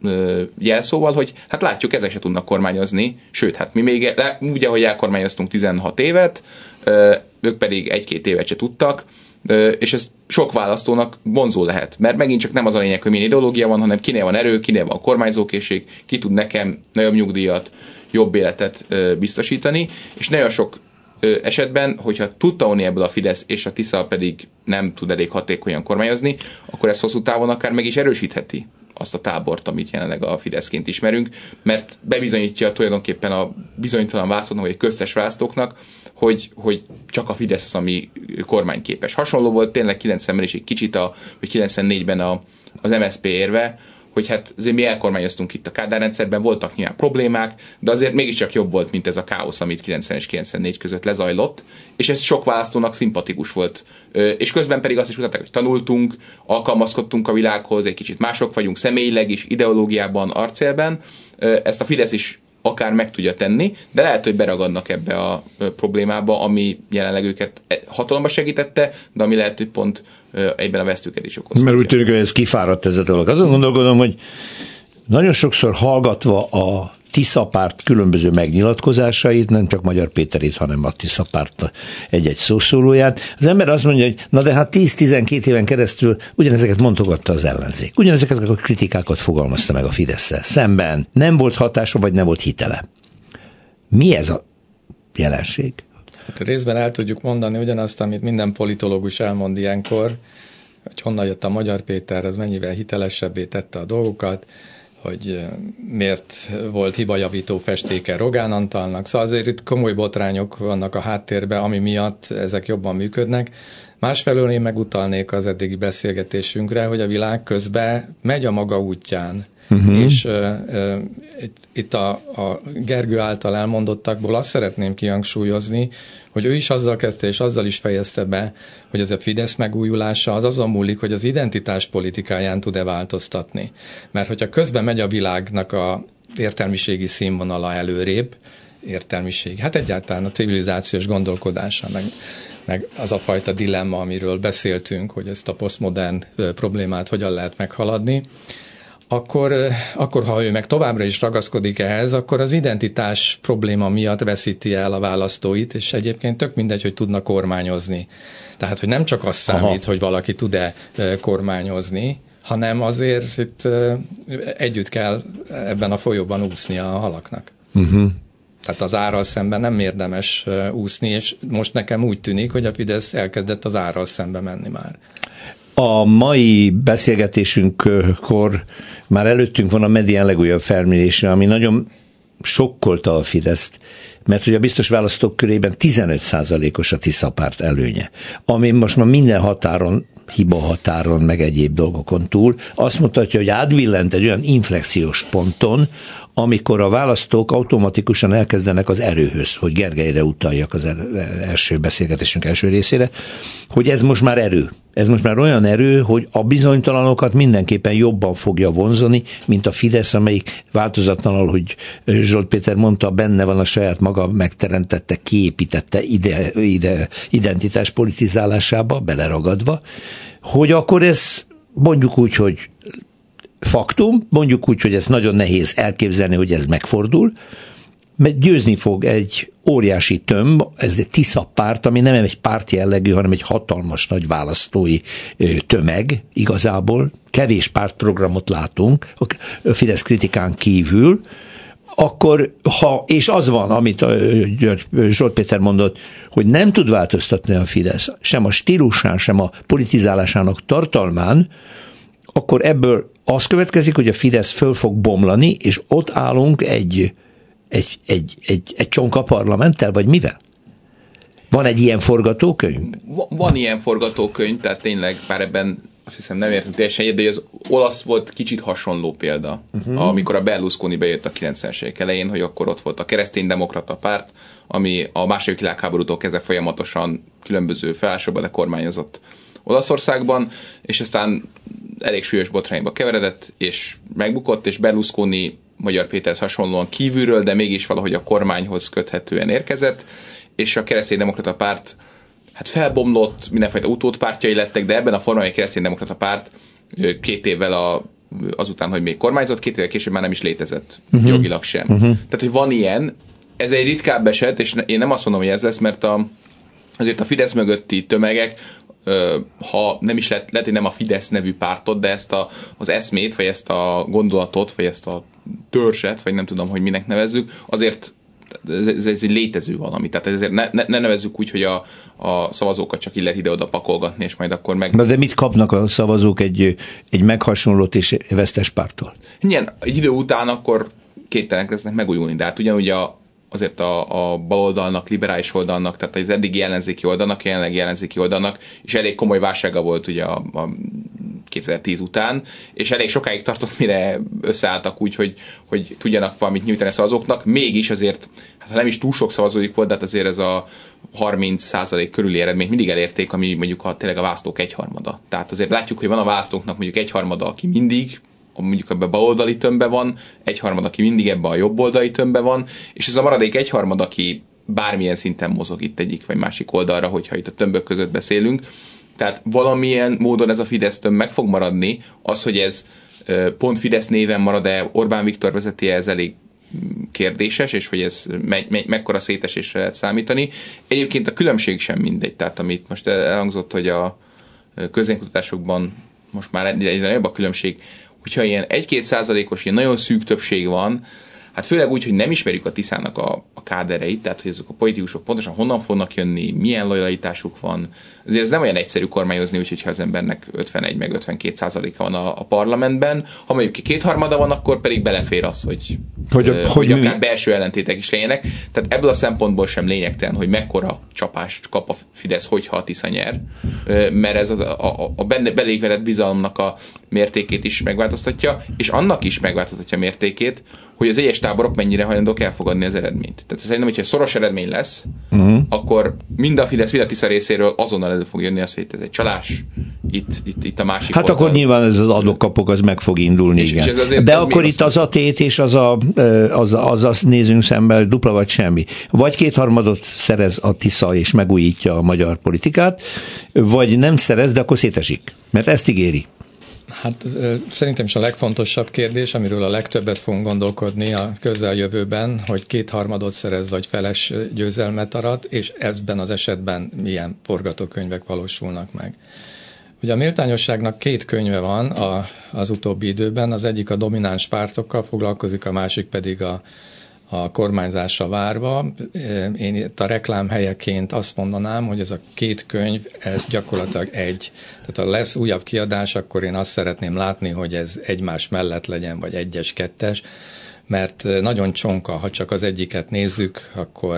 jelszóval, hogy hát látjuk, ezek se tudnak kormányozni, sőt, hát mi még úgy, ahogy elkormányoztunk 16 évet, ők pedig 1-2 évet se tudtak, és ez sok választónak vonzó lehet, mert megint csak nem az a lényeg, hogy milyen ideológia van, hanem kinél van erő, kinél van kormányzókészség, ki tud nekem nagyobb nyugdíjat, jobb életet biztosítani, és nagyon sok esetben, hogyha tud tanulni ebből a Fidesz, és a Tisza pedig nem tud elég hatékonyan kormányozni, akkor ez hosszú távon akár meg is erősítheti azt a tábort, amit jelenleg a Fideszként ismerünk, mert bebizonyítja tulajdonképpen a bizonytalan választóknak, vagy köztes választóknak, hogy csak a Fidesz az, ami kormányképes. Hasonló volt tényleg 90-ben is egy kicsit, vagy 94-ben az MSZP érve, hogy hát azért mi elkormányoztunk itt a Kádár rendszerben, voltak nyilván problémák, de azért mégiscsak jobb volt, mint ez a káosz, amit 90 és 94 között lezajlott, és ez sok választónak szimpatikus volt. És közben pedig azt is mutatták, hogy tanultunk, alkalmazkodtunk a világhoz, egy kicsit mások vagyunk személyileg is, ideológiában, arcélben. Ezt a Fidesz is akár meg tudja tenni, de lehet, hogy beragadnak ebbe a problémába, ami jelenleg őket hatalomba segítette, de ami lehet, hogy pont egyben a vesztőket is okoz. Mert úgy tűnik, hogy ez kifáradt ez a dolog. Azon gondolkodom, hogy nagyon sokszor hallgatva a Tisza párt különböző megnyilatkozásait, nem csak Magyar Péterét, hanem a Tisza párt egy-egy szószólóját, az ember azt mondja, hogy na de hát 10-12 éven keresztül ugyanezeket mondogatta az ellenzék. Ugyanezeket a kritikákat fogalmazta meg a Fidesszel szemben. Nem volt hatása, vagy nem volt hitele. Mi ez a jelenség? Hát részben el tudjuk mondani ugyanazt, amit minden politológus elmond ilyenkor, hogy honnan jött a Magyar Péter, az mennyivel hitelesebbé tette a dolgokat, hogy miért volt hibajavító festéke Rogán Antalnak. Szóval azért itt komoly botrányok vannak a háttérben, ami miatt ezek jobban működnek. Másfelől én megutalnék az eddigi beszélgetésünkre, hogy a világ közben megy a maga útján. És itt a Gergő által elmondottakból azt szeretném kihangsúlyozni, hogy ő is azzal kezdte, és azzal is fejezte be, hogy ez a Fidesz megújulása az azon múlik, hogy az identitás politikáján tud-e változtatni. Mert hogyha közben megy a világnak a értelmiségi színvonala előrébb, hát egyáltalán a civilizációs gondolkodása, meg az a fajta dilemma, amiről beszéltünk, hogy ezt a posztmodern problémát hogyan lehet meghaladni, akkor ha ő meg továbbra is ragaszkodik ehhez, akkor az identitás probléma miatt veszíti el a választóit, és egyébként tök mindegy, hogy tudna kormányozni. Tehát, hogy nem csak az számít, hogy valaki tud-e kormányozni, hanem azért itt együtt kell ebben a folyóban úszni a halaknak. Tehát az árral szemben nem érdemes úszni, és most nekem úgy tűnik, hogy a Fidesz elkezdett az árral szembe menni már. A mai beszélgetésünkkor már előttünk van a Medián legújabb felmérése, ami nagyon sokkolta a Fideszt, mert hogy a biztos választók körében 15%-os a Tisza párt előnye, ami most már minden határon, hiba határon, meg egyéb dolgokon túl azt mutatja, hogy átbillent egy olyan inflexiós ponton, amikor a választók automatikusan elkezdenek az erőhöz, hogy Gergelyre utaljak az első beszélgetésünk első részére, hogy ez most már erő. Ez most már olyan erő, hogy a bizonytalanokat mindenképpen jobban fogja vonzani, mint a Fidesz, amelyik változatlanul, hogy Zsolt Péter mondta, benne van a saját maga megteremtette, kiépítette identitás politizálásába, beleragadva, hogy akkor ez mondjuk úgy, hogy faktum, mondjuk úgy, hogy ez nagyon nehéz elképzelni, hogy ez megfordul, mert győzni fog egy óriási tömb, ez egy Tisza párt, ami nem egy párt jellegű, hanem egy hatalmas nagy választói tömeg igazából. Kevés pártprogramot látunk a Fidesz kritikán kívül, akkor, és az van, amit Zsolt Péter mondott, hogy nem tud változtatni a Fidesz, sem a stílusán, sem a politizálásának tartalmán, akkor ebből az következik, hogy a Fidesz föl fog bomlani, és ott állunk egy csonka parlamenttel, vagy mivel? Van egy ilyen forgatókönyv? Van ilyen forgatókönyv, tehát tényleg, bár ebben azt hiszem nem értem teljesen egyet, de az olasz volt kicsit hasonló példa, amikor a Berlusconi bejött a 90-es évek elején, hogy akkor ott volt a kereszténydemokrata párt, ami a második világháborútól kezdve folyamatosan különböző felállásokban, de kormányozott Olaszországban, és aztán elég súlyos botrányba keveredett, és megbukott, és Berlusconi Magyar Péterhez hasonlóan kívülről, de mégis valahogy a kormányhoz köthetően érkezett, és a kereszténydemokrata párt hát felbomlott, mindenfajta utódpártjai lettek, de ebben a formában a kereszténydemokrata párt 2 évvel azután, hogy még kormányzott, 2 évvel később már nem is létezett jogilag sem. Tehát, hogy van ilyen, ez egy ritkább eset, és én nem azt mondom, hogy ez lesz, mert azért a Fidesz mögötti tömegek, ha nem is lehet, hogy nem a Fidesz nevű pártot, de ezt az eszmét, vagy ezt a gondolatot, vagy ezt a törzset, vagy nem tudom, hogy minek nevezzük, azért ez egy létező valami. Tehát ezért ne nevezzük úgy, hogy a szavazókat csak így lehet ide-oda pakolgatni, és majd akkor meg... De mit kapnak a szavazók egy meghasonlott és vesztes pártól? Igen, egy idő után akkor képtelenek lesznek megújulni, de hát ugyanúgy azért a baloldalnak, liberális oldalnak, tehát az eddigi ellenzéki oldalnak, jelenlegi ellenzéki oldalnak, és elég komoly válsága volt ugye a 2010 után, és elég sokáig tartott, mire összeálltak úgy, hogy tudjanak valamit nyújtani a szavazóknak, mégis azért, hát ha nem is túl sok szavazójuk volt, de hát azért ez a 30% körüli eredményt mindig elérték, ami mondjuk tényleg a választók egyharmada. Tehát azért látjuk, hogy van a választóknak mondjuk egyharmada, aki mindig mondjuk ebben a baloldali tömbben van, egyharmad, aki mindig ebben a jobboldali tömbben van, és ez a maradék egyharmad, aki bármilyen szinten mozog itt egyik vagy másik oldalra, hogyha itt a tömbök között beszélünk. Tehát valamilyen módon ez a Fidesz tömb meg fog maradni, az, hogy ez pont Fidesz néven marad-e, Orbán Viktor vezeti, ez elég kérdéses, és hogy ez mekkora szétesésre lehet számítani. Egyébként a különbség sem mindegy, tehát amit most elhangzott, hogy a közvéleménykutatásokban most már egyre nagyobb a különbség, hogyha ilyen 1-2%-os ilyen nagyon szűk többség van, hát főleg úgy, hogy nem ismerjük a Tiszának a kádereit, tehát hogy azok a politikusok pontosan honnan fognak jönni, milyen lojalitásuk van. Azért ez nem olyan egyszerű kormányozni, úgyhogy ha az embernek 51 meg 52%-a van a parlamentben, ha mondjuk 2/3 van, akkor pedig belefér az, hogy akár belső ellentétek is legyenek. Tehát ebből a szempontból sem lényegtelen, hogy mekkora csapást kap a Fidesz, hogyha a Tisza nyer, mert ez a belég veled bizalomnak a mértékét is megváltoztatja, és annak is megváltoztatja a mértékét, hogy az egyes táborok mennyire hajlandók elfogadni az eredményt. Tehát szerintem, hogyha szoros eredmény lesz, akkor mind a Fidesz, mind a Tisza részéről azonnal elő fog jönni az, hogy ez egy csalás, itt a másik hát oldal. Akkor nyilván ez az adok-kapok, az meg fog indulni, igen. De akkor itt az a tét és az nézünk szemben dupla vagy semmi. Vagy 2/3 szerez a Tisza és megújítja a magyar politikát, vagy nem szerez, de akkor szétesik. Mert ezt ígéri. Hát szerintem is a legfontosabb kérdés, amiről a legtöbbet fogunk gondolkodni a közeljövőben, hogy 2/3 szerez vagy feles győzelmet arat, és ebben az esetben milyen forgatókönyvek valósulnak meg. Ugye a méltányosságnak 2 könyve van az utóbbi időben, az egyik a domináns pártokkal foglalkozik, a másik pedig a kormányzásra várva. Én itt a reklám helyeként azt mondanám, hogy ez a 2 könyv, ez gyakorlatilag egy. Tehát ha lesz újabb kiadás, akkor én azt szeretném látni, hogy ez egymás mellett legyen, vagy 1-es, 2-es, mert nagyon csonka, ha csak az egyiket nézzük,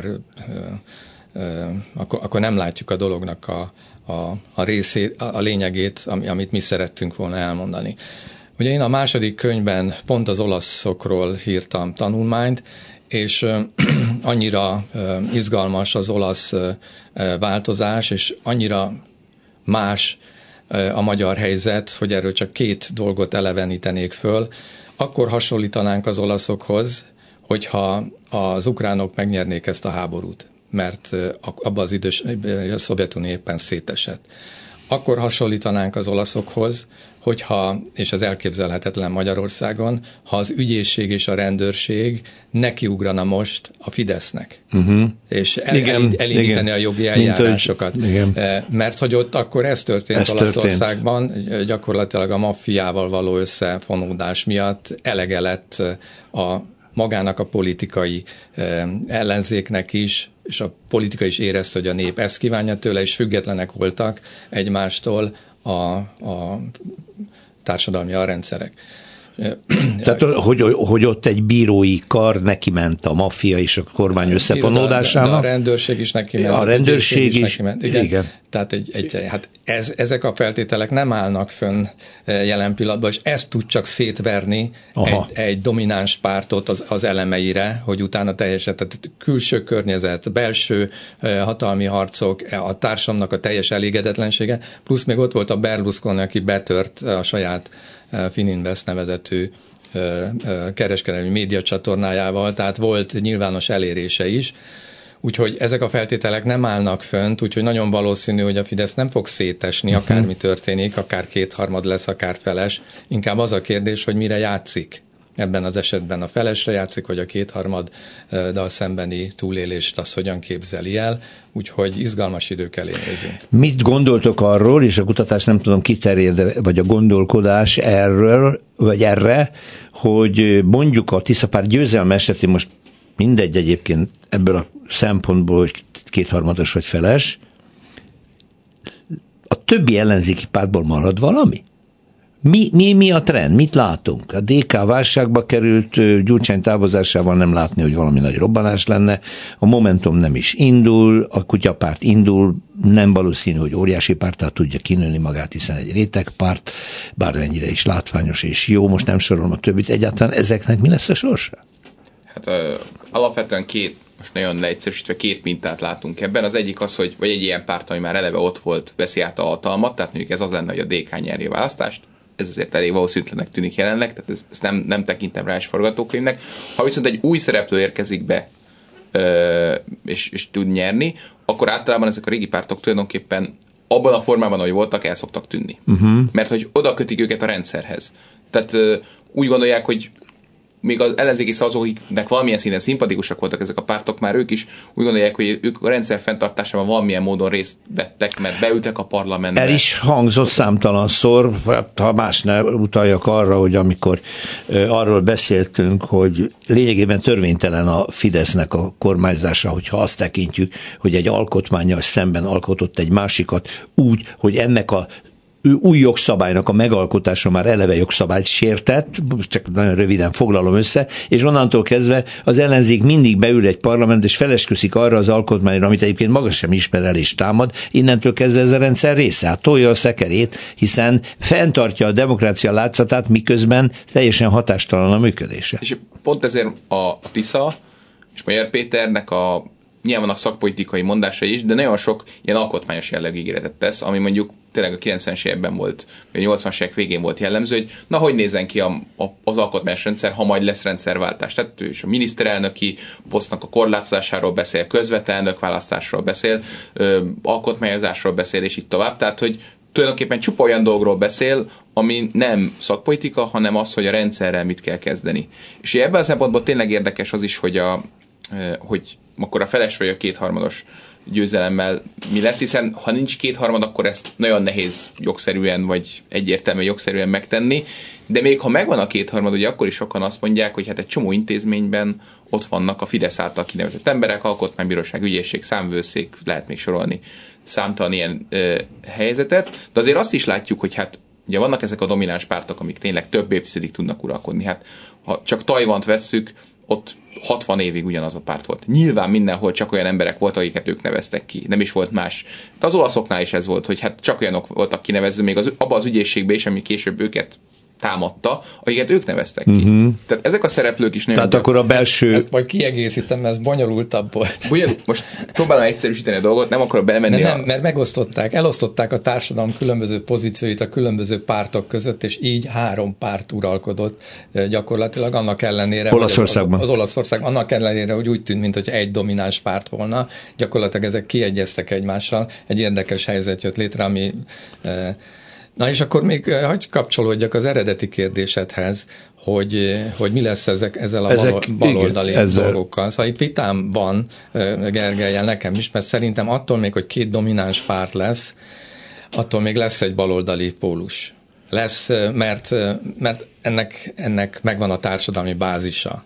akkor nem látjuk a dolognak a részét, a lényegét, amit mi szerettünk volna elmondani. Ugye én a második könyvben pont az olaszokról írtam tanulmányt, és annyira izgalmas az olasz változás, és annyira más a magyar helyzet, hogy erről csak 2 dolgot elevenítenék föl. Akkor hasonlítanánk az olaszokhoz, hogyha az ukránok megnyernék ezt a háborút, mert abban az időben a Szovjetunió éppen szétesett. Akkor hasonlítanánk az olaszokhoz, hogyha, és ez elképzelhetetlen Magyarországon, ha az ügyészség és a rendőrség nekiugrana most a Fidesznek, és elindítani a jogi eljárásokat. Mert hogy ott akkor ez történt Olaszországban, gyakorlatilag a maffiával való összefonódás miatt elege lett magának a politikai ellenzéknek is, és a politika is érezte, hogy a nép ezt kívánja tőle, és függetlenek voltak egymástól a társadalmi alrendszerek. Tehát, hogy ott egy bírói kar neki ment a maffia és a kormány összefonódásának. A rendőrség is neki ment. A rendőrség is, igen. Tehát hát ezek a feltételek nem állnak fönn jelen pillanatban, és ezt tud csak szétverni egy domináns pártot az elemeire, hogy utána teljesen, tehát külső környezet, belső hatalmi harcok, a társadalomnak a teljes elégedetlensége, plusz még ott volt a Berlusconi, aki betört a saját Fininvest nevezetű kereskedelmi médiacsatornájával, tehát volt nyilvános elérése is, úgyhogy ezek a feltételek nem állnak fönt, úgyhogy nagyon valószínű, hogy a Fidesz nem fog szétesni, akármi történik, akár kétharmad lesz, akár feles. Inkább az a kérdés, hogy mire játszik. Ebben az esetben a felesre játszik, vagy a kétharmaddal szembeni túlélést azt hogyan képzeli el, úgyhogy izgalmas idők elé nézünk. Mit gondoltok arról, és a kutatás nem tudom kiterjed, vagy a gondolkodás erről, vagy erre, hogy mondjuk a Tiszapárt győzelme esetén most mindegy egyébként ebből a szempontból, hogy kétharmados vagy feles, a többi ellenzéki pártból marad valami? Mi a trend? Mit látunk? A DK válságba került, Gyurcsány távozásával nem látni, hogy valami nagy robbanás lenne. A Momentum nem is indul, a Kutyapárt indul, nem valószínű, hogy óriási párttá tudja kinőni magát, hiszen egy rétegpárt, bár ennyire is látványos és jó, most nem sorolom a többit. Egyáltalán ezeknek mi lesz a sorsa? Hát alapvetően most nagyon leegyszerűsítve két mintát látunk ebben. Az egyik az, hogy vagy egy ilyen párt, ami már eleve ott volt, veszi át a hatalmat, tehát mondjuk ez az lenne, hogy a DK nyerje a választást. Ez azért elég valószínűtlenek tűnik jelenleg, tehát ezt nem tekintem rá is forgatókönyvnek. Ha viszont egy új szereplő érkezik be, és tud nyerni, akkor általában ezek a régi pártok tulajdonképpen abban a formában, ahogy voltak, el szoktak tűnni. Mert hogy oda kötik őket a rendszerhez. Tehát úgy gondolják, hogy még az ellenzéki szavazóknak valamilyen szinten szimpatikusak voltak ezek a pártok, már ők is úgy gondolják, hogy ők a rendszer fenntartásában valamilyen módon részt vettek, mert beültek a parlamentbe. El is hangzott számtalanszor, ha más ne utaljak arra, hogy amikor arról beszéltünk, hogy lényegében törvénytelen a Fidesznek a kormányzása, hogyha azt tekintjük, hogy egy alkotmánnyal szemben alkotott egy másikat úgy, hogy ennek a új jogszabálynak a megalkotása már eleve jogszabályt sértett, csak nagyon röviden foglalom össze, és onnantól kezdve az ellenzék mindig beül egy parlament, és felesküszik arra az alkotmányra, amit egyébként maga sem ismer el és támad, innentől kezdve ez a rendszer része. Hát tolja a szekerét, hiszen fenntartja a demokrácia látszatát, miközben teljesen hatástalan a működése. És pont ezért a Tisza és Magyar Péternek nyilván vannak szakpolitikai mondásai is, de nagyon sok ilyen alkotmányos jellegű ígéretet tesz, ami mondjuk tényleg a 90-es években volt, vagy a 80-as évek végén volt jellemző, hogy na, hogy nézzen ki az alkotmányos rendszer, ha majd lesz rendszerváltás. Tehát ő is a miniszterelnöki posztnak a korlátozásáról beszél, közvetelnök választásról beszél, alkotmányozásról beszél, és így tovább. Tehát, hogy tulajdonképpen csupa olyan dolgokról beszél, ami nem szakpolitika, hanem az, hogy a rendszerrel mit kell kezdeni. És ebben a szempontból tényleg érdekes az is, hogy akkor a feles vagy a kétharmados győzelemmel mi lesz, hiszen ha nincs kétharmad, akkor ezt nagyon nehéz jogszerűen, vagy egyértelműen jogszerűen megtenni, de még ha megvan a kétharmad, ugye akkor is sokan azt mondják, hogy hát egy csomó intézményben ott vannak a Fidesz által kinevezett emberek, alkotmánybíróság, ügyészség, számvevőszék, lehet még sorolni számtalan ilyen helyzetet, de azért azt is látjuk, hogy hát ugye vannak ezek a domináns pártok, amik tényleg több évtizedig tudnak uralkodni. Hát ha csak Tajvant vesszük, ott 60 évig ugyanaz a párt volt. Nyilván mindenhol csak olyan emberek voltak, akiket ők neveztek ki. Nem is volt más. De az olaszoknál is ez volt, hogy hát csak olyanok voltak kinevezve, még abban az ügyészségben is, ami később őket támadta, akiket ők neveztek ki. Tehát ezek a szereplők is... Tehát akkor a belső... Ezt majd kiegészítem, mert ez bonyolultabb volt. Most próbálom egyszerűsíteni a dolgot, nem akarok belemenni. Mert elosztották a társadalom különböző pozícióit a különböző pártok között, és így 3 párt uralkodott gyakorlatilag, annak ellenére... Olaszországban. Az Olaszországban, annak ellenére, hogy úgy tűnt, mintha egy domináns párt volna, gyakorlatilag ezek kiegyeztek egymással. Egy érdekes helyzet jött létre, ami... Na és akkor még hagyj kapcsolódjak az eredeti kérdésedhez, hogy mi lesz ezzel a baloldali dolgokkal. Szóval itt vitám van Gergellyel nekem is, mert szerintem attól még, hogy 2 domináns párt lesz, attól még lesz egy baloldali pólus. Lesz, mert ennek megvan a társadalmi bázisa.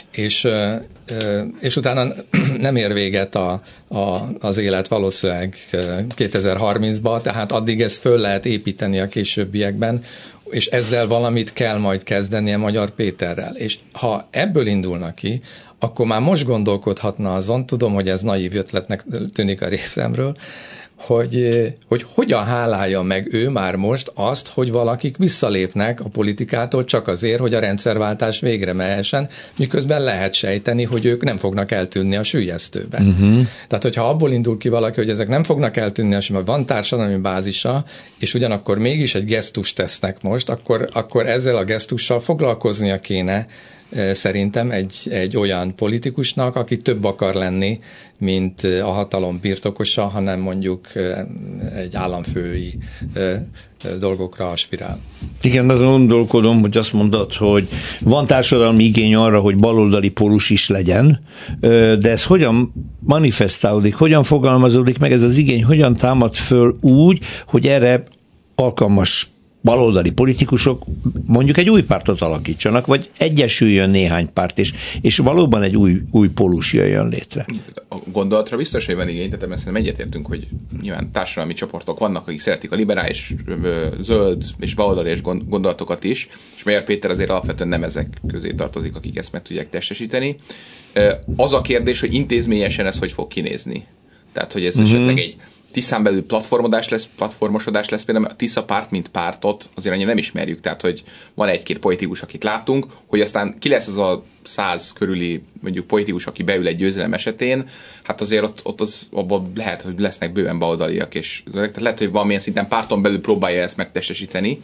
És utána nem ér véget az élet valószínűleg 2030-ban, tehát addig ezt föl lehet építeni a későbbiekben és ezzel valamit kell majd kezdenie Magyar Péterrel. És ha ebből indulnak ki, akkor már most gondolkodhatna azon, tudom, hogy ez naív ötletnek tűnik a részemről, hogy hogyan hálálja meg ő már most azt, hogy valakik visszalépnek a politikától csak azért, hogy a rendszerváltás végre mehessen, miközben lehet sejteni, hogy ők nem fognak eltűnni a süllyesztőben. Uh-huh. Tehát, hogyha abból indul ki valaki, hogy ezek nem fognak eltűnni, és van társadalmi bázisa, és ugyanakkor mégis egy gesztust tesznek most, akkor ezzel a gesztussal foglalkoznia kéne szerintem egy olyan politikusnak, aki több akar lenni, mint a hatalom birtokosa, hanem mondjuk egy államfői dolgokra aspirál. Igen, azon gondolkodom, hogy azt mondod, hogy van társadalmi igény arra, hogy baloldali pólus is legyen, de ez hogyan manifestálódik, hogyan fogalmazódik meg ez az igény, hogyan támad föl úgy, hogy erre alkalmas baloldali politikusok mondjuk egy új pártot alakítsanak, vagy egyesüljön néhány párt, és valóban egy új pólus jöjjön létre. A gondolatra biztos, hogy van igény, tehát szerintem egyetértünk, hogy nyilván társadalmi csoportok vannak, akik szeretik a liberális, zöld és baloldali gondolatokat is, és Magyar Péter azért alapvetően nem ezek közé tartozik, akik ezt meg tudják testesíteni. Az a kérdés, hogy intézményesen ez hogy fog kinézni. Tehát, hogy ez esetleg egy Tiszán belül platformosodás lesz, például a Tisza párt, mint pártot azért annyira nem ismerjük, tehát hogy van egy-két politikus, akit látunk, hogy aztán ki lesz az a 100 körüli mondjuk politikus, aki beül egy győzelem esetén, hát azért abban lehet, hogy lesznek bőven baloldaliak, és lehet, hogy valamilyen szinten párton belül próbálja ezt megtestesíteni.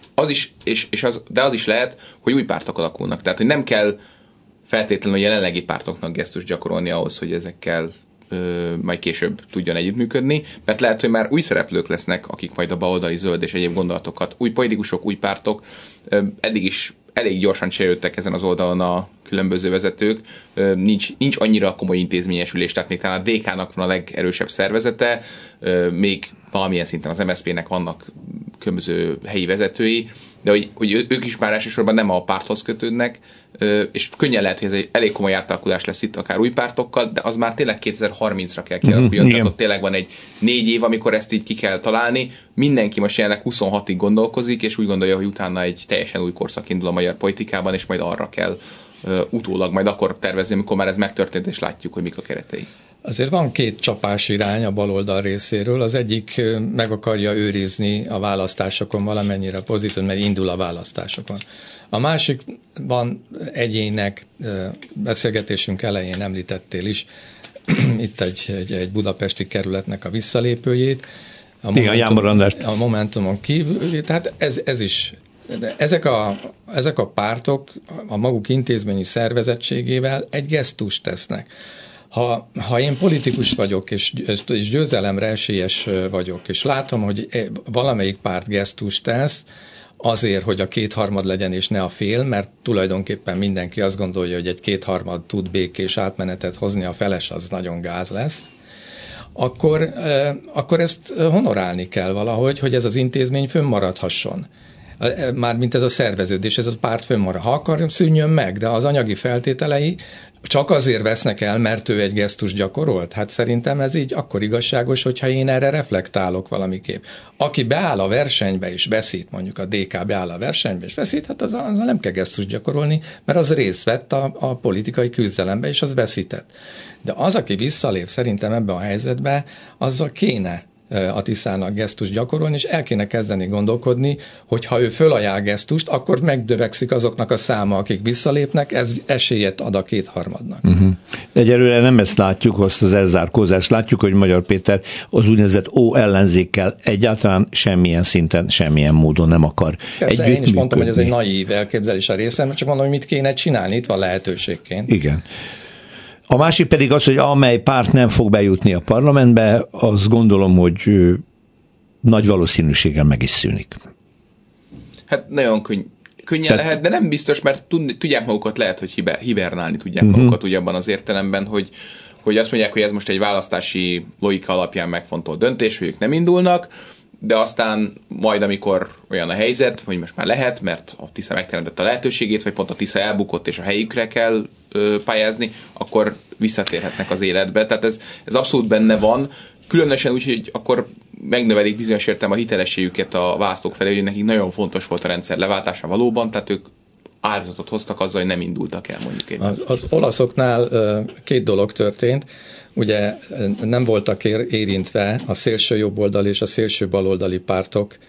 De az is lehet, hogy új pártok alakulnak, tehát hogy nem kell feltétlenül a jelenlegi pártoknak gesztust gyakorolni ahhoz, hogy ezekkel majd később tudjon együttműködni, mert lehet, hogy már új szereplők lesznek, akik majd a baloldali, zöld és egyéb gondolatokat, új politikusok, új pártok, eddig is elég gyorsan cserélődtek ezen az oldalon a különböző vezetők, nincs annyira komoly intézményesülés, tehát még talán a DK-nak van a legerősebb szervezete, még valamilyen szinten az MSZP-nek vannak különböző helyi vezetői, de hogy ők is már elsősorban nem a párthoz kötődnek, és könnyen lehet, hogy ez egy elég komoly átalakulás lesz itt akár új pártokkal, de az már tényleg 2030-ra kell kialakuljon, tehát ott tényleg van egy 4 év, amikor ezt így ki kell találni, mindenki most jelenleg 26-ig gondolkozik, és úgy gondolja, hogy utána egy teljesen új korszak indul a magyar politikában, és majd arra kell utólag majd akkor tervezni, amikor már ez megtörtént, és látjuk, hogy mik a keretei. Azért van 2 csapás irány a baloldal részéről. Az egyik meg akarja őrizni a választásokon valamennyire pozitív, mert indul a választásokon. A másik van egyének, beszélgetésünk elején említettél is, itt egy budapesti kerületnek a visszalépőjét. A Momentumon kívül, tehát ez is. De ezek a pártok a maguk intézményi szervezettségével egy gesztust tesznek. Ha én politikus vagyok, és győzelemre esélyes vagyok, és látom, hogy valamelyik párt gesztust tesz, azért, hogy a 2/3 legyen, és ne a fél, mert tulajdonképpen mindenki azt gondolja, hogy egy 2/3 tud békés átmenetet hozni, a feles az nagyon gáz lesz, akkor ezt honorálni kell valahogy, hogy ez az intézmény fönnmaradhasson. Mármint ez a szerveződés, ez a párt fönnmarad. Ha akar, szűnjön meg, de az anyagi feltételei csak azért vesznek el, mert ő egy gesztus gyakorolt. Hát szerintem ez így akkor igazságos, hogyha én erre reflektálok valamiképp. Aki beáll a versenybe és veszít, mondjuk a DK beáll a versenybe és veszít, hát az nem kell gesztus gyakorolni, mert az részt vett a politikai küzdelembe, és az veszített. De az, aki visszalép szerintem ebben a helyzetben, azzal kéne a Tiszának gesztust gyakorolni, és el kéne kezdeni gondolkodni, hogy ha ő fölajánl gesztust, akkor megdövekszik azoknak a száma, akik visszalépnek, ez esélyet ad a 2/3. Uh-huh. Egyelőre nem ezt látjuk, azt az elzárkózást látjuk, hogy Magyar Péter az úgynevezett ellenzékkel egyáltalán semmilyen szinten, semmilyen módon nem akar együttműködni. Én is mondtam, hogy ez egy naív elképzelés a részem, csak mondom, hogy mit kéne csinálni, itt van lehetőségként. Igen. A másik pedig az, hogy amely párt nem fog bejutni a parlamentbe, azt gondolom, hogy nagy valószínűséggel meg is szűnik. Hát nagyon könnyen lehet, de nem biztos, mert tudják magukat, lehet, hogy hibernálni tudják magukat úgy abban az értelemben, hogy azt mondják, hogy ez most egy választási logika alapján megfontolt döntés, hogy ők nem indulnak, de aztán majd, amikor olyan a helyzet, hogy most már lehet, mert a Tisza megteremtette a lehetőségét, vagy pont a Tisza elbukott, és a helyükre kell pályázni, akkor visszatérhetnek az életbe. Tehát ez abszolút benne van, különösen úgy, hogy akkor megnövelik bizonyos értelemben a hitelességüket a választók felé, hogy nekik nagyon fontos volt a rendszer leváltása valóban, tehát ők áldozatot hoztak azzal, hogy nem indultak el mondjuk. Az olaszoknál két dolog történt. Ugye nem voltak érintve a szélső jobboldali és a szélső baloldali pártok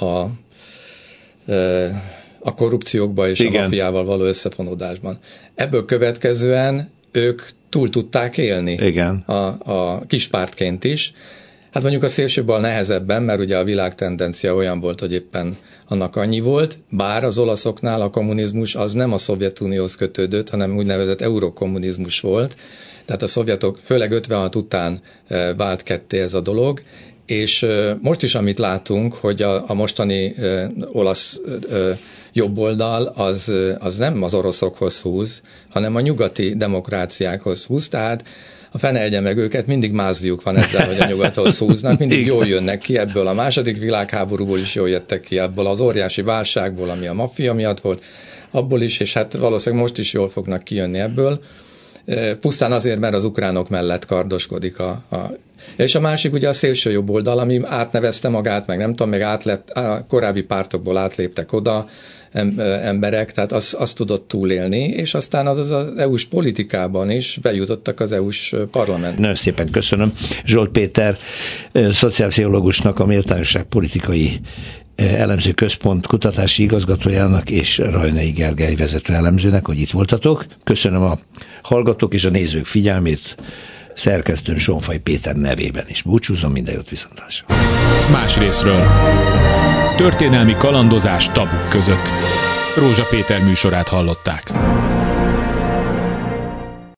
a korrupciókba és igen. A mafiával való összefonódásban. Ebből következően ők túl tudták élni igen. A kispártként is. Hát mondjuk a szélsőbal nehezebben, mert ugye a világ tendencia olyan volt, hogy éppen annak annyi volt, bár az olaszoknál a kommunizmus az nem a Szovjetunióhoz kötődött, hanem úgynevezett eurokommunizmus volt. Tehát a szovjetok főleg 56 után vált ketté ez a dolog, és most is amit látunk, hogy a mostani olasz jobboldal az nem az oroszokhoz húz, hanem a nyugati demokráciákhoz húz, tehát a fene egye meg őket, mindig mázliuk van ezzel, hogy a nyugathoz húznak, mindig jól jönnek ki ebből, a második világháborúból is jól jöttek ki, ebből az óriási válságból, ami a maffia miatt volt, abból is, és hát valószínűleg most is jól fognak kijönni ebből. Pusztán azért, mert az ukránok mellett kardoskodik és a másik ugye a szélső jobb oldal, ami átnevezte magát, meg nem tudom, meg a korábbi pártokból átléptek oda emberek, tehát azt tudott túlélni, és aztán az EU-s politikában is bejutottak az EU-s parlament. Nagyon szépen köszönöm. Zsolt Péter, szociálpszichológusnak, a Méltányosság Politikai Elemző Központ kutatási igazgatójának és Rajnai Gergely vezető elemzőnek, hogy itt voltatok. Köszönöm a hallgatók és a nézők figyelmét. Szerkesztőm Sonfai Péter nevében is. Búcsúzom, minden jót, viszontlátásra. Más részről. Történelmi kalandozás tabuk között. Rózsa Péter műsorát hallották.